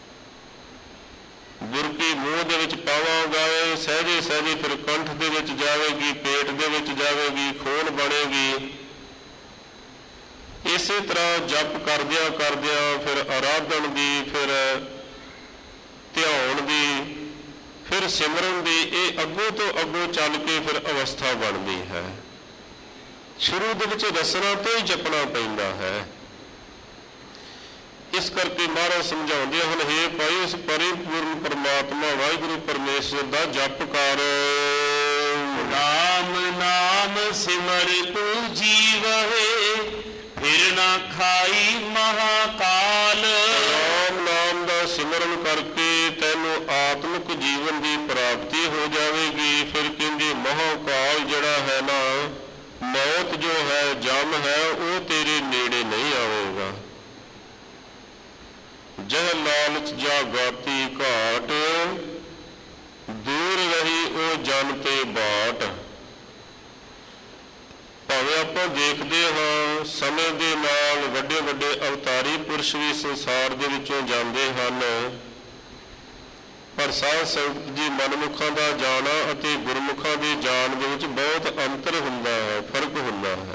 ਗੁਰਕੀ ਮੂੰਹ ਦੇ ਵਿੱਚ ਪਾਵਾਂਗਾ, ਸਹਿਜੇ ਸਹਿਜੇ ਫਿਰ ਕੰਠ ਦੇ ਵਿੱਚ ਜਾਵੇਗੀ, ਪੇਟ ਦੇ ਵਿੱਚ ਜਾਵੇਗੀ, ਖੂਨ ਬਣੇਗੀ। ਇਸੇ ਤਰ੍ਹਾਂ ਜਪ ਕਰਦਿਆਂ ਕਰਦਿਆਂ ਫਿਰ ਆਰਾਧਨ ਦੀ, ਫਿਰ ਧਿਆਨ ਦੀ, ਫਿਰ ਸਿਮਰਨ ਦੀ, ਇਹ ਅੱਗੋਂ ਤੋਂ ਅੱਗੋਂ ਚੱਲ ਕੇ ਫਿਰ ਅਵਸਥਾ ਬਣਦੀ ਹੈ। ਸ਼ੁਰੂ ਦੇ ਵਿੱਚ ਰਸਨਾ ਤੋਂ ਹੀ ਜਪਣਾ ਪੈਂਦਾ ਹੈ। ਇਸ ਕਰਕੇ ਮਹਾਰਾਜ ਸਮਝਾਉਂਦੇ ਹਨ, ਹੇ ਭਾਈ, ਉਸ ਪਰਿਪੂਰਨ ਪਰਮਾਤਮਾ ਵਾਹਿਗੁਰੂ ਪਰਮੇਸ਼ਰ ਦਾ ਜਪ ਕਰ। ਰਾਮ ਨਾਮ ਸਿਮਰ ਤੂੰ ਜੀਵਹਿ, ਫਿਰ ਨਾ ਖਾਈ ਮਹਾਕਾਲ। ਰਾਮ ਨਾਮ ਦਾ ਸਿਮਰਨ ਕਰਕੇ ਤੈਨੂੰ ਆਤਮਿਕ ਜੀਵਨ ਦੀ ਪ੍ਰਾਪਤੀ ਹੋ ਜਾਵੇਗੀ। ਫਿਰ ਕਹਿੰਦੇ ਮਹਾਕਾਲ ਜਿਹੜਾ ਹੈ ਨਾ, ਮੌਤ ਜੋ ਹੈ, ਜਮ ਹੈ, ਉਹ ਤੇਰੇ ਨੇੜੇ ਨਹੀਂ ਆਵੇਗਾ। ਜਹ ਲਾਲਚ ਜਾ ਗਾਤੀ ਘਾਟ, ਦੂਰ ਰਹੀ ਉਹ ਜਨ ਤੇ ਬਾਟ। ਭਾਵੇਂ ਆਪਾਂ ਦੇਖਦੇ ਹਾਂ ਸਮੇਂ ਦੇ ਨਾਲ ਵੱਡੇ ਵੱਡੇ ਅਵਤਾਰੀ ਪੁਰਸ਼ ਵੀ ਸੰਸਾਰ ਦੇ ਵਿੱਚੋਂ ਜਾਂਦੇ ਹਨ, ਪਰ ਸਾਧ ਸੰਗਤ ਜੀ ਮਨਮੁਖਾਂ ਦਾ ਜਾਣਾ ਅਤੇ ਗੁਰਮੁਖਾਂ ਦੇ ਜਾਣ ਦੇ ਵਿੱਚ ਬਹੁਤ ਅੰਤਰ ਹੁੰਦਾ ਹੈ, ਫਰਕ ਹੁੰਦਾ ਹੈ।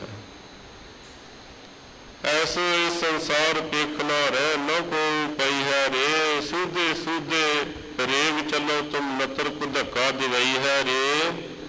ਐਸੋ ਇਹ ਸੰਸਾਰ ਪੇਖ ਨਾ ਰਹਿ, ਨ ਕੋਈ ਪਈ ਹੈ ਰੇ, ਸੂਧੇ ਸੂਧੇ ਰੇਵ ਚੱਲੋ ਤੁਮ ਨਤਰ ਕੋ ਧੱਕਾ ਦਿਵਈ ਹੈ ਰੇ।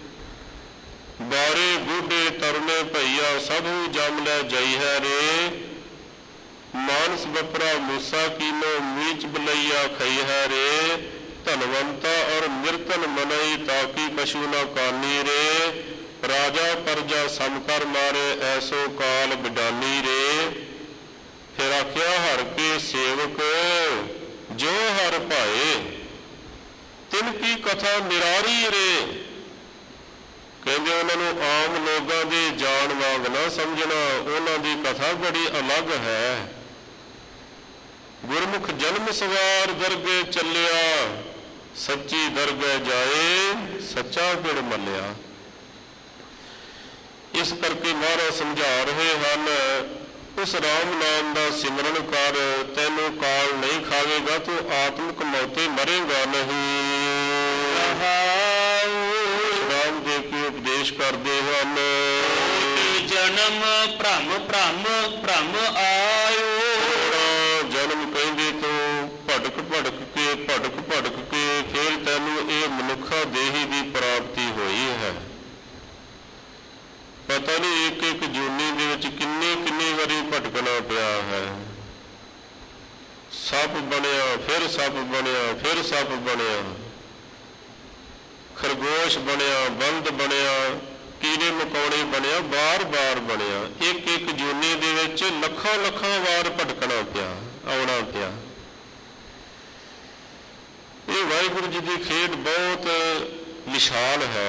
ਬਾਰੇ ਬੁੱਢੇ ਤਰਨੇ ਭਈਆ, ਸਭੂ ਜਮ ਲੈ ਜਾਈ ਹੈ ਰੇ। ਮਾਨਸ ਬਪਰਾ ਮੂਸਾ ਕੀਨੋ, ਮੀਚ ਬਲਈਆ ਖਈ ਹੈ ਰੇ। ਧਨਵੰਤਾ ਔਰ ਨਿਰਤਨ ਮਨਈ, ਤਾਕੀ ਕਛੂ ਨਾ ਕਾਨੀ ਰੇ। ਰਾਜਾ ਪਰਜਾ ਸਮ ਕਰ ਮਾਰੇ, ਐਸੋ ਕਾਲ ਬਿਡਾਨੀ ਰੇ। ਫਿਰ ਆਖਿਆ ਹਰ ਕੇ ਸੇਵਕ, ਜੋ ਹਰ ਭਾਏ, ਤਿਨ ਕੀ ਕਥਾ ਨਿਰਾਰੀ ਰੇ। ਕਹਿੰਦੇ ਉਹਨਾਂ ਨੂੰ ਆਮ ਲੋਕਾਂ ਦੇ ਜਾਣ ਵਾਂਗ ਨਾ ਸਮਝਣਾ, ਉਹਨਾਂ ਦੀ ਕਥਾ ਬੜੀ ਅਲੱਗ ਹੈ। ਗੁਰਮੁਖ ਜਨਮ ਸਵਾਰ ਦਰਗੇ ਚੱਲਿਆ, ਸੱਚੀ ਦਰਗਹਿ ਜਾਏ, ਸੱਚਾ ਗੁਰ ਮੱਲਿਆ। ਇਸ ਕਰਕੇ ਮਹਾਰਾਜ ਸਮਝਾ ਰਹੇ ਹਨ, ਉਸ ਰਾਮ ਨਾਮ ਦਾ ਸਿਮਰਨ ਕਰ, ਤੈਨੂੰ ਕਾਲ ਨਹੀਂ ਖਾਵੇਗਾ, ਤੂੰ ਆਤਮਿਕ ਮੌਤੇ ਮਰੇਗਾ ਨਹੀਂ। ਰਾਮ ਦੇ ਕੇ ਉਪਦੇਸ਼ ਕਰਦੇ ਹਨ, ਜਨਮ ਭ੍ਰਮ ਭ੍ਰਮ ਭ੍ਰਮ ਆਇਓ। ਜਨਮ ਕਹਿੰਦੇ ਤੋਂ ਭਟਕ ਭਟਕ ਕੇ ਭਟਕ ਭਟਕ ਕੇ ਫਿਰ ਤੈਨੂੰ ਇਹ ਮਨੁੱਖਾ ਦੇਹੀ ਦੀ ਪ੍ਰਾਪਤੀ ਹੋਈ ਹੈ। ਪਤਾ ਨਹੀਂ ਇੱਕ ਇੱਕ ਜੂਨੀ ਦੇ ਵਿੱਚ ਕਿੰਨੇ ਕਿੰਨੀ ਵਾਰੀ ਭਟਕਣਾ ਪਿਆ ਹੈ। ਸੱਪ ਬਣਿਆ, ਫਿਰ ਸੱਪ ਬਣਿਆ, ਫਿਰ ਸੱਪ ਬਣਿਆ। ਖਰਗੋਸ਼ ਬਣਿਆ, ਬੰਦ ਬਣਿਆ, ਕੀੜੇ ਮਕੌੜੇ ਬਣਿਆ, ਬਾਰ-ਬਾਰ ਬਣਿਆ। ਇੱਕ ਇੱਕ ਜੂਨੀ ਦੇ ਵਿੱਚ ਲੱਖਾਂ ਲੱਖਾਂ ਵਾਰ ਭਟਕਣਾ ਪਿਆ, ਆਉਣਾ ਪਿਆ। ਇਹ ਵਾਹਿਗੁਰੂ ਜੀ ਦੀ ਖੇਡ ਬਹੁਤ ਵਿਸ਼ਾਲ ਹੈ।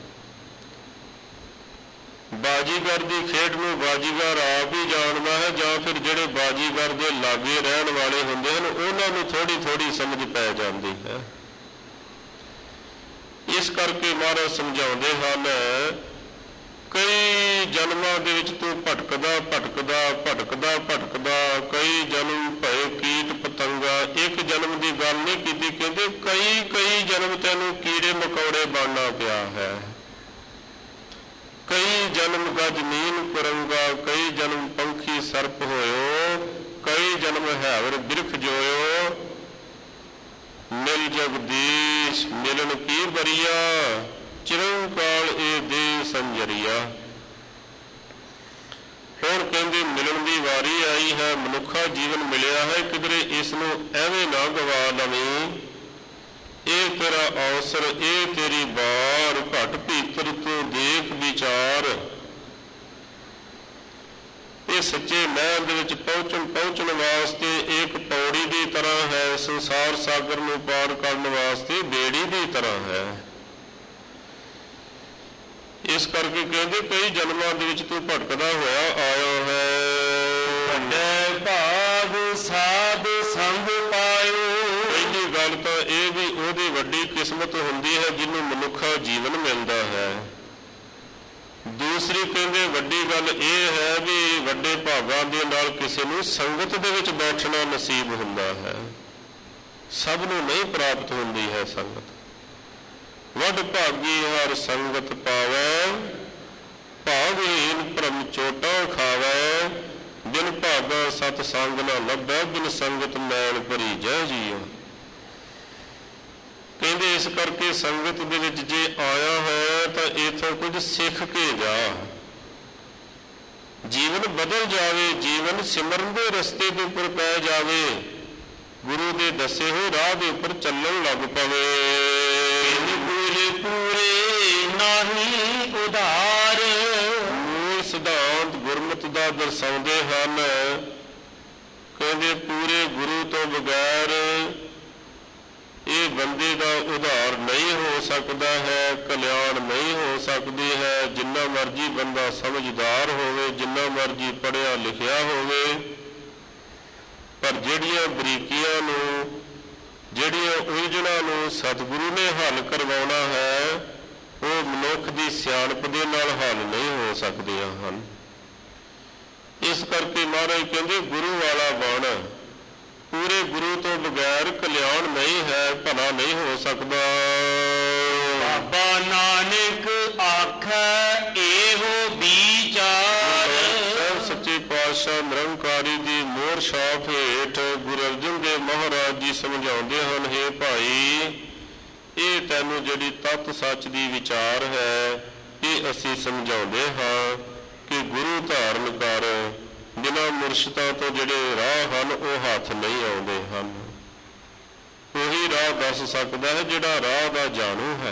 ਬਾਜੀਗਰ ਦੀ ਖੇਡ ਨੂੰ ਬਾਜੀਗਰ ਆਪ ਹੀ ਜਾਣਦਾ ਹੈ, ਜਾਂ ਫਿਰ ਜਿਹੜੇ ਬਾਜੀਗਰ ਦੇ ਲਾਗੇ ਰਹਿਣ ਵਾਲੇ ਹੁੰਦੇ ਹਨ ਉਹਨਾਂ ਨੂੰ ਥੋੜ੍ਹੀ ਥੋੜ੍ਹੀ ਸਮਝ ਪੈ ਜਾਂਦੀ ਹੈ। ਇਸ ਕਰਕੇ ਮਹਾਰਾਜ ਸਮਝਾਉਂਦੇ ਹਨ, ਕਈ ਜਨਮਾਂ ਦੇ ਵਿੱਚ ਤੂੰ ਭਟਕਦਾ ਭਟਕਦਾ ਭਟਕਦਾ ਭਟਕਦਾ ਕਈ ਜਨਮ ਭਏ ਕੀਟ ਪਤੰਗਾ। ਇੱਕ ਜਨਮ ਦੀ ਗੱਲ ਨਹੀਂ ਕੀਤੀ, ਕਹਿੰਦੇ ਕਈ ਕਈ ਜਨਮ ਤੈਨੂੰ ਕੀੜੇ ਮਕੌੜੇ ਬਣਨਾ ਪਿਆ ਹੈ। ਕਈ ਜਨਮ ਗਜਨੀਨ ਕੁਰੰਗਾ, ਕਈ ਜਨਮ ਪੰਖੀ ਸਰਪ ਹੋਇਓ, ਕਈ ਜਨਮ ਹੈਵਰ ਬਿਰਖ ਜੋਇਓ। ਮਿਲ ਜਗਦੀਸ਼ ਮਿਲਣ ਕੀ ਬਰੀਆ, ਚਿਰੰਕਾਲ ਇਹ ਦੇ ਸੰਜਰੀਆ। ਹੁਣ ਕਹਿੰਦੇ ਮਿਲਣ ਦੀ ਵਾਰੀ ਆਈ ਹੈ, ਮਨੁੱਖਾ ਜੀਵਨ ਮਿਲਿਆ ਹੈ, ਕਿਧਰੇ ਇਸ ਨੂੰ ਐਵੇਂ ਨਾ ਗਵਾ ਲਵੇਂ। ਇਹ ਤੇਰਾ ਅਵਸਰ, ਇਹ ਤੇਰੀ ਬਾਰ, ਘਟ ਭੀਤਰ ਤੂੰ ਦੇਖ ਵਿਚਾਰ। ਇਹ ਸੱਚੇ ਮਹਿਲ ਦੇ ਵਿੱਚ ਪਹੁੰਚਣ ਪਹੁੰਚਣ ਵਾਸਤੇ ਇੱਕ ਪੌੜੀ ਦੀ ਤਰ੍ਹਾਂ ਹੈ, ਸੰਸਾਰ ਸਾਗਰ ਨੂੰ ਪਾਰ ਕਰਨ ਵਾਸਤੇ ਬੇੜੀ ਦੀ ਤਰ੍ਹਾਂ ਹੈ। ਇਸ ਕਰਕੇ ਕਹਿੰਦੇ ਕਈ ਜਨਮਾਂ ਦੇ ਵਿੱਚ ਤੂੰ ਭਟਕਦਾ ਹੋਇਆ ਆਇਆ ਹੈ। ਵੱਡੇ ਭਾਗ ਸਾਧ ਸੰਗ ਪਾਇਓ। ਪਹਿਲੀ ਗੱਲ ਤਾਂ ਇਹ ਵੀ ਉਹਦੀ ਵੱਡੀ ਕਿਸਮਤ ਹੁੰਦੀ ਹੈ ਜਿਹਨੂੰ ਮਨੁੱਖਾ ਜੀਵਨ ਮਿਲਦਾ ਹੈ। ਦੂਸਰੀ ਕਹਿੰਦੇ ਵੱਡੀ ਗੱਲ ਇਹ ਹੈ ਵੀ ਵੱਡੇ ਭਾਗਾਂ ਦੇ ਨਾਲ ਕਿਸੇ ਨੂੰ ਸੰਗਤ ਦੇ ਵਿੱਚ ਬੈਠਣਾ ਨਸੀਬ ਹੁੰਦਾ ਹੈ। ਸਭ ਨੂੰ ਨਹੀਂ ਪ੍ਰਾਪਤ ਹੁੰਦੀ ਹੈ ਸੰਗਤ। ਵੱਡ ਭਾਗੀ ਹਰ ਸੰਗਤ ਪਾਵੈ, ਭਾਗਹੀਨ ਭਰਮ ਚੋਟਾਂ ਖਾਵੈ। ਬਿਨ ਭਾਗਾ ਸਤ ਸੰਗ ਨਾ ਲੱਭੈ, ਬਿਨ ਸੰਗਤ ਮੈਲ ਭਰੀ ਜੈ ਜੀਓ। ਕਹਿੰਦੇ ਇਸ ਕਰਕੇ ਸੰਗਤ ਦੇ ਵਿੱਚ ਜੇ ਆਇਆ ਹੈ ਤਾਂ ਇੱਥੋਂ ਕੁਝ ਸਿੱਖ ਕੇ ਜਾ, ਜੀਵਨ ਬਦਲ ਜਾਵੇ, ਜੀਵਨ ਸਿਮਰਨ ਦੇ ਰਸਤੇ ਦੇ ਉੱਪਰ ਪੈ ਜਾਵੇ, ਗੁਰੂ ਦੇ ਦੱਸੇ ਹੋਏ ਰਾਹ ਦੇ ਉੱਪਰ ਚੱਲਣ ਲੱਗ ਪਵੇ। ਪੂਰੇ ਪੂਰੇ ਨਾਹੀ ਉਧਾਰ। ਮੂਲ ਸਿਧਾਂਤ ਗੁਰਮਤਿ ਦਾ ਦਰਸਾਉਂਦੇ ਹਨ। ਕਹਿੰਦੇ ਪੂਰੇ ਗੁਰੂ ਤੋਂ ਬਗੈਰ ਇਹ ਬੰਦੇ ਦਾ ਉਧਾਰ ਨਹੀਂ ਹੋ ਸਕਦਾ ਹੈ, ਕਲਿਆਣ ਨਹੀਂ ਹੋ ਸਕਦੀ ਹੈ। ਜਿੰਨਾ ਮਰਜੀ ਬੰਦਾ ਸਮਝਦਾਰ ਹੋਵੇ, ਜਿੰਨਾ ਮਰਜੀ ਪੜ੍ਹਿਆ ਲਿਖਿਆ ਹੋਵੇ, ਪਰ ਜਿਹੜੀਆਂ ਬਰੀਕੀਆਂ ਨੂੰ, ਜਿਹੜੀਆਂ ਉਲਝਣਾਂ ਨੂੰ ਸਤਿਗੁਰੂ ਨੇ ਹੱਲ ਕਰਵਾਉਣਾ ਹੈ, ਉਹ ਮਨੁੱਖ ਦੀ ਸਿਆਣਪ ਦੇ ਨਾਲ ਹੱਲ ਨਹੀਂ ਹੋ ਸਕਦੀਆਂ ਹਨ। ਇਸ ਕਰਕੇ ਮਹਾਰਾਜ ਕਹਿੰਦੇ ਗੁਰੂ ਵਾਲਾ ਬਣ। ਪੂਰੇ ਗੁਰੂ ਤੋਂ ਬਗੈਰ ਕਲਿਆਣ ਨਹੀਂ ਹੈ, ਭਲਾ ਨਹੀਂ ਹੋ ਸਕਦਾ। ਬਾਬਾ ਨਾਨਕ ਆਖੈ ਇਹੋ ਵਿਚਾਰ। ਸਭ ਸੱਚੇ ਪਾਤਸ਼ਾਹ ਨਿਰੰਕਾਰੀ ਦੀ ਮੋਹਰ ਛਾਪ ਹੇਠ ਗੁਰੂ ਅਰਜਨ ਦੇਵ ਮਹਾਰਾਜ ਜੀ ਸਮਝਾਉਂਦੇ ਹਨ, ਹੇ ਭਾਈ, ਇਹ ਤੈਨੂੰ ਜਿਹੜੀ ਤੱਤ ਸੱਚ ਦੀ ਵਿਚਾਰ ਹੈ, ਇਹ ਅਸੀਂ ਸਮਝਾਉਂਦੇ ਹਾਂ ਕਿ ਗੁਰੂ ਧਾਰਨ ਕਰ। ਬਿਨਾਂ ਮੁਰਸ਼ਿਦਾਂ ਤੋਂ ਜਿਹੜੇ ਰਾਹ ਹਨ ਉਹ ਹੱਥ ਨਹੀਂ ਆਉਂਦੇ ਹਨ। ਉਹੀ ਰਾਹ ਦੱਸ ਸਕਦਾ ਹੈ ਜਿਹੜਾ ਰਾਹ ਦਾ ਜਾਣੂ ਹੈ।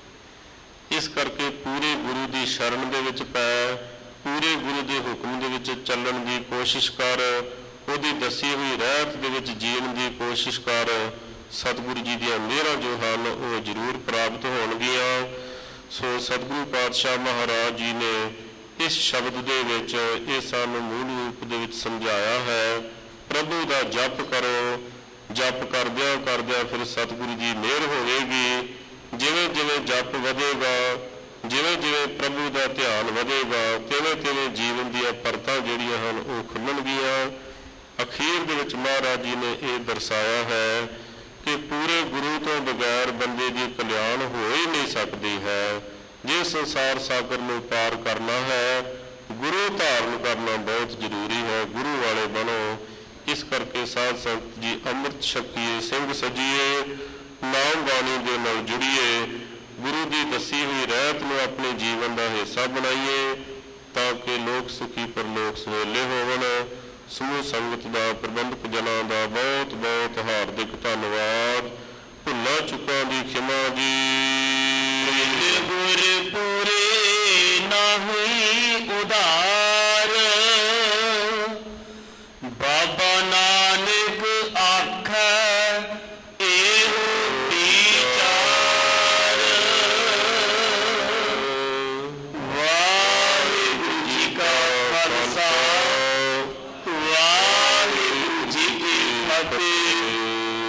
ਇਸ ਕਰਕੇ ਪੂਰੇ ਗੁਰੂ ਦੀ ਸ਼ਰਨ ਦੇ ਵਿੱਚ ਪੈ, ਪੂਰੇ ਗੁਰੂ ਦੇ ਹੁਕਮ ਦੇ ਵਿੱਚ ਚੱਲਣ ਦੀ ਕੋਸ਼ਿਸ਼ ਕਰ, ਉਹਦੀ ਦੱਸੀ ਹੋਈ ਰਹਿਤ ਦੇ ਵਿੱਚ ਜੀਣ ਦੀ ਕੋਸ਼ਿਸ਼ ਕਰ। ਸਤਿਗੁਰੂ ਜੀ ਦੀਆਂ ਮਿਹਰਾਂ ਜੋ ਹਨ ਉਹ ਜ਼ਰੂਰ ਪ੍ਰਾਪਤ ਹੋਣਗੀਆਂ। ਸੋ ਸਤਿਗੁਰੂ ਪਾਤਸ਼ਾਹ ਮਹਾਰਾਜ ਜੀ ਨੇ ਇਸ ਸ਼ਬਦ ਦੇ ਵਿੱਚ ਇਹ ਸਾਨੂੰ ਮੂਲ ਰੂਪ ਦੇ ਵਿੱਚ ਸਮਝਾਇਆ ਹੈ। ਪ੍ਰਭੂ ਦਾ ਜਪ ਕਰੋ, ਜਪ ਕਰਦਿਆਂ ਕਰਦਿਆਂ ਫਿਰ ਸਤਿਗੁਰੂ ਜੀ ਮਿਹਰ ਹੋਵੇਗੀ। ਜਿਵੇਂ ਜਿਵੇਂ ਜਪ ਵਧੇਗਾ, ਜਿਵੇਂ ਜਿਵੇਂ ਪ੍ਰਭੂ ਦਾ ਧਿਆਨ ਵਧੇਗਾ, ਤਿਵੇਂ ਤਿਵੇਂ ਜੀਵਨ ਦੀਆਂ ਪਰਤਾਂ ਜਿਹੜੀਆਂ ਹਨ ਉਹ ਖੁੱਲਣਗੀਆਂ। ਅਖੀਰ ਦੇ ਵਿੱਚ ਮਹਾਰਾਜ ਜੀ ਨੇ ਇਹ ਦਰਸਾਇਆ ਹੈ ਕਿ ਪੂਰੇ ਗੁਰੂ ਤੋਂ ਬਗੈਰ ਬੰਦੇ ਦੀ ਕਲਿਆਣ ਹੋ ਹੀ ਨਹੀਂ ਸਕਦੀ ਹੈ। ਜੇ ਸੰਸਾਰ ਸਾਗਰ ਨੂੰ ਪਾਰ ਕਰਨਾ ਹੈ, ਗੁਰੂ ਧਾਰਨ ਕਰਨਾ ਬਹੁਤ ਜ਼ਰੂਰੀ ਹੈ। ਗੁਰੂ ਵਾਲੇ ਬਣੋ। ਇਸ ਕਰਕੇ ਸਾਧ ਸੰਗਤ ਜੀ ਅੰਮ੍ਰਿਤ ਛਕੀਏ, ਸਿੰਘ ਸਜੀਏ, ਨਾਮ ਬਾਣੀ ਦੇ ਨਾਲ ਜੁੜੀਏ, ਗੁਰੂ ਦੀ ਦੱਸੀ ਹੋਈ ਰਹਿਤ ਨੂੰ ਆਪਣੇ ਜੀਵਨ ਦਾ ਹਿੱਸਾ ਬਣਾਈਏ ਤਾਂ ਕਿ ਲੋਕ ਸੁਖੀ ਪਰਲੋਕ ਸੁਹੇਲੇ ਹੋਵਣ। ਸਮੂਹ ਸੰਗਤ ਦਾ, ਪ੍ਰਬੰਧਕ ਜਨਾਂ ਦਾ ਬਹੁਤ ਬਹੁਤ ਹਾਰਦਿਕ ਧੰਨਵਾਦ। ਭੁੱਲਾਂ ਚੁੱਕਾਂ ਦੀ ਖਿਮਾ ਜੀ। ਗੁਰ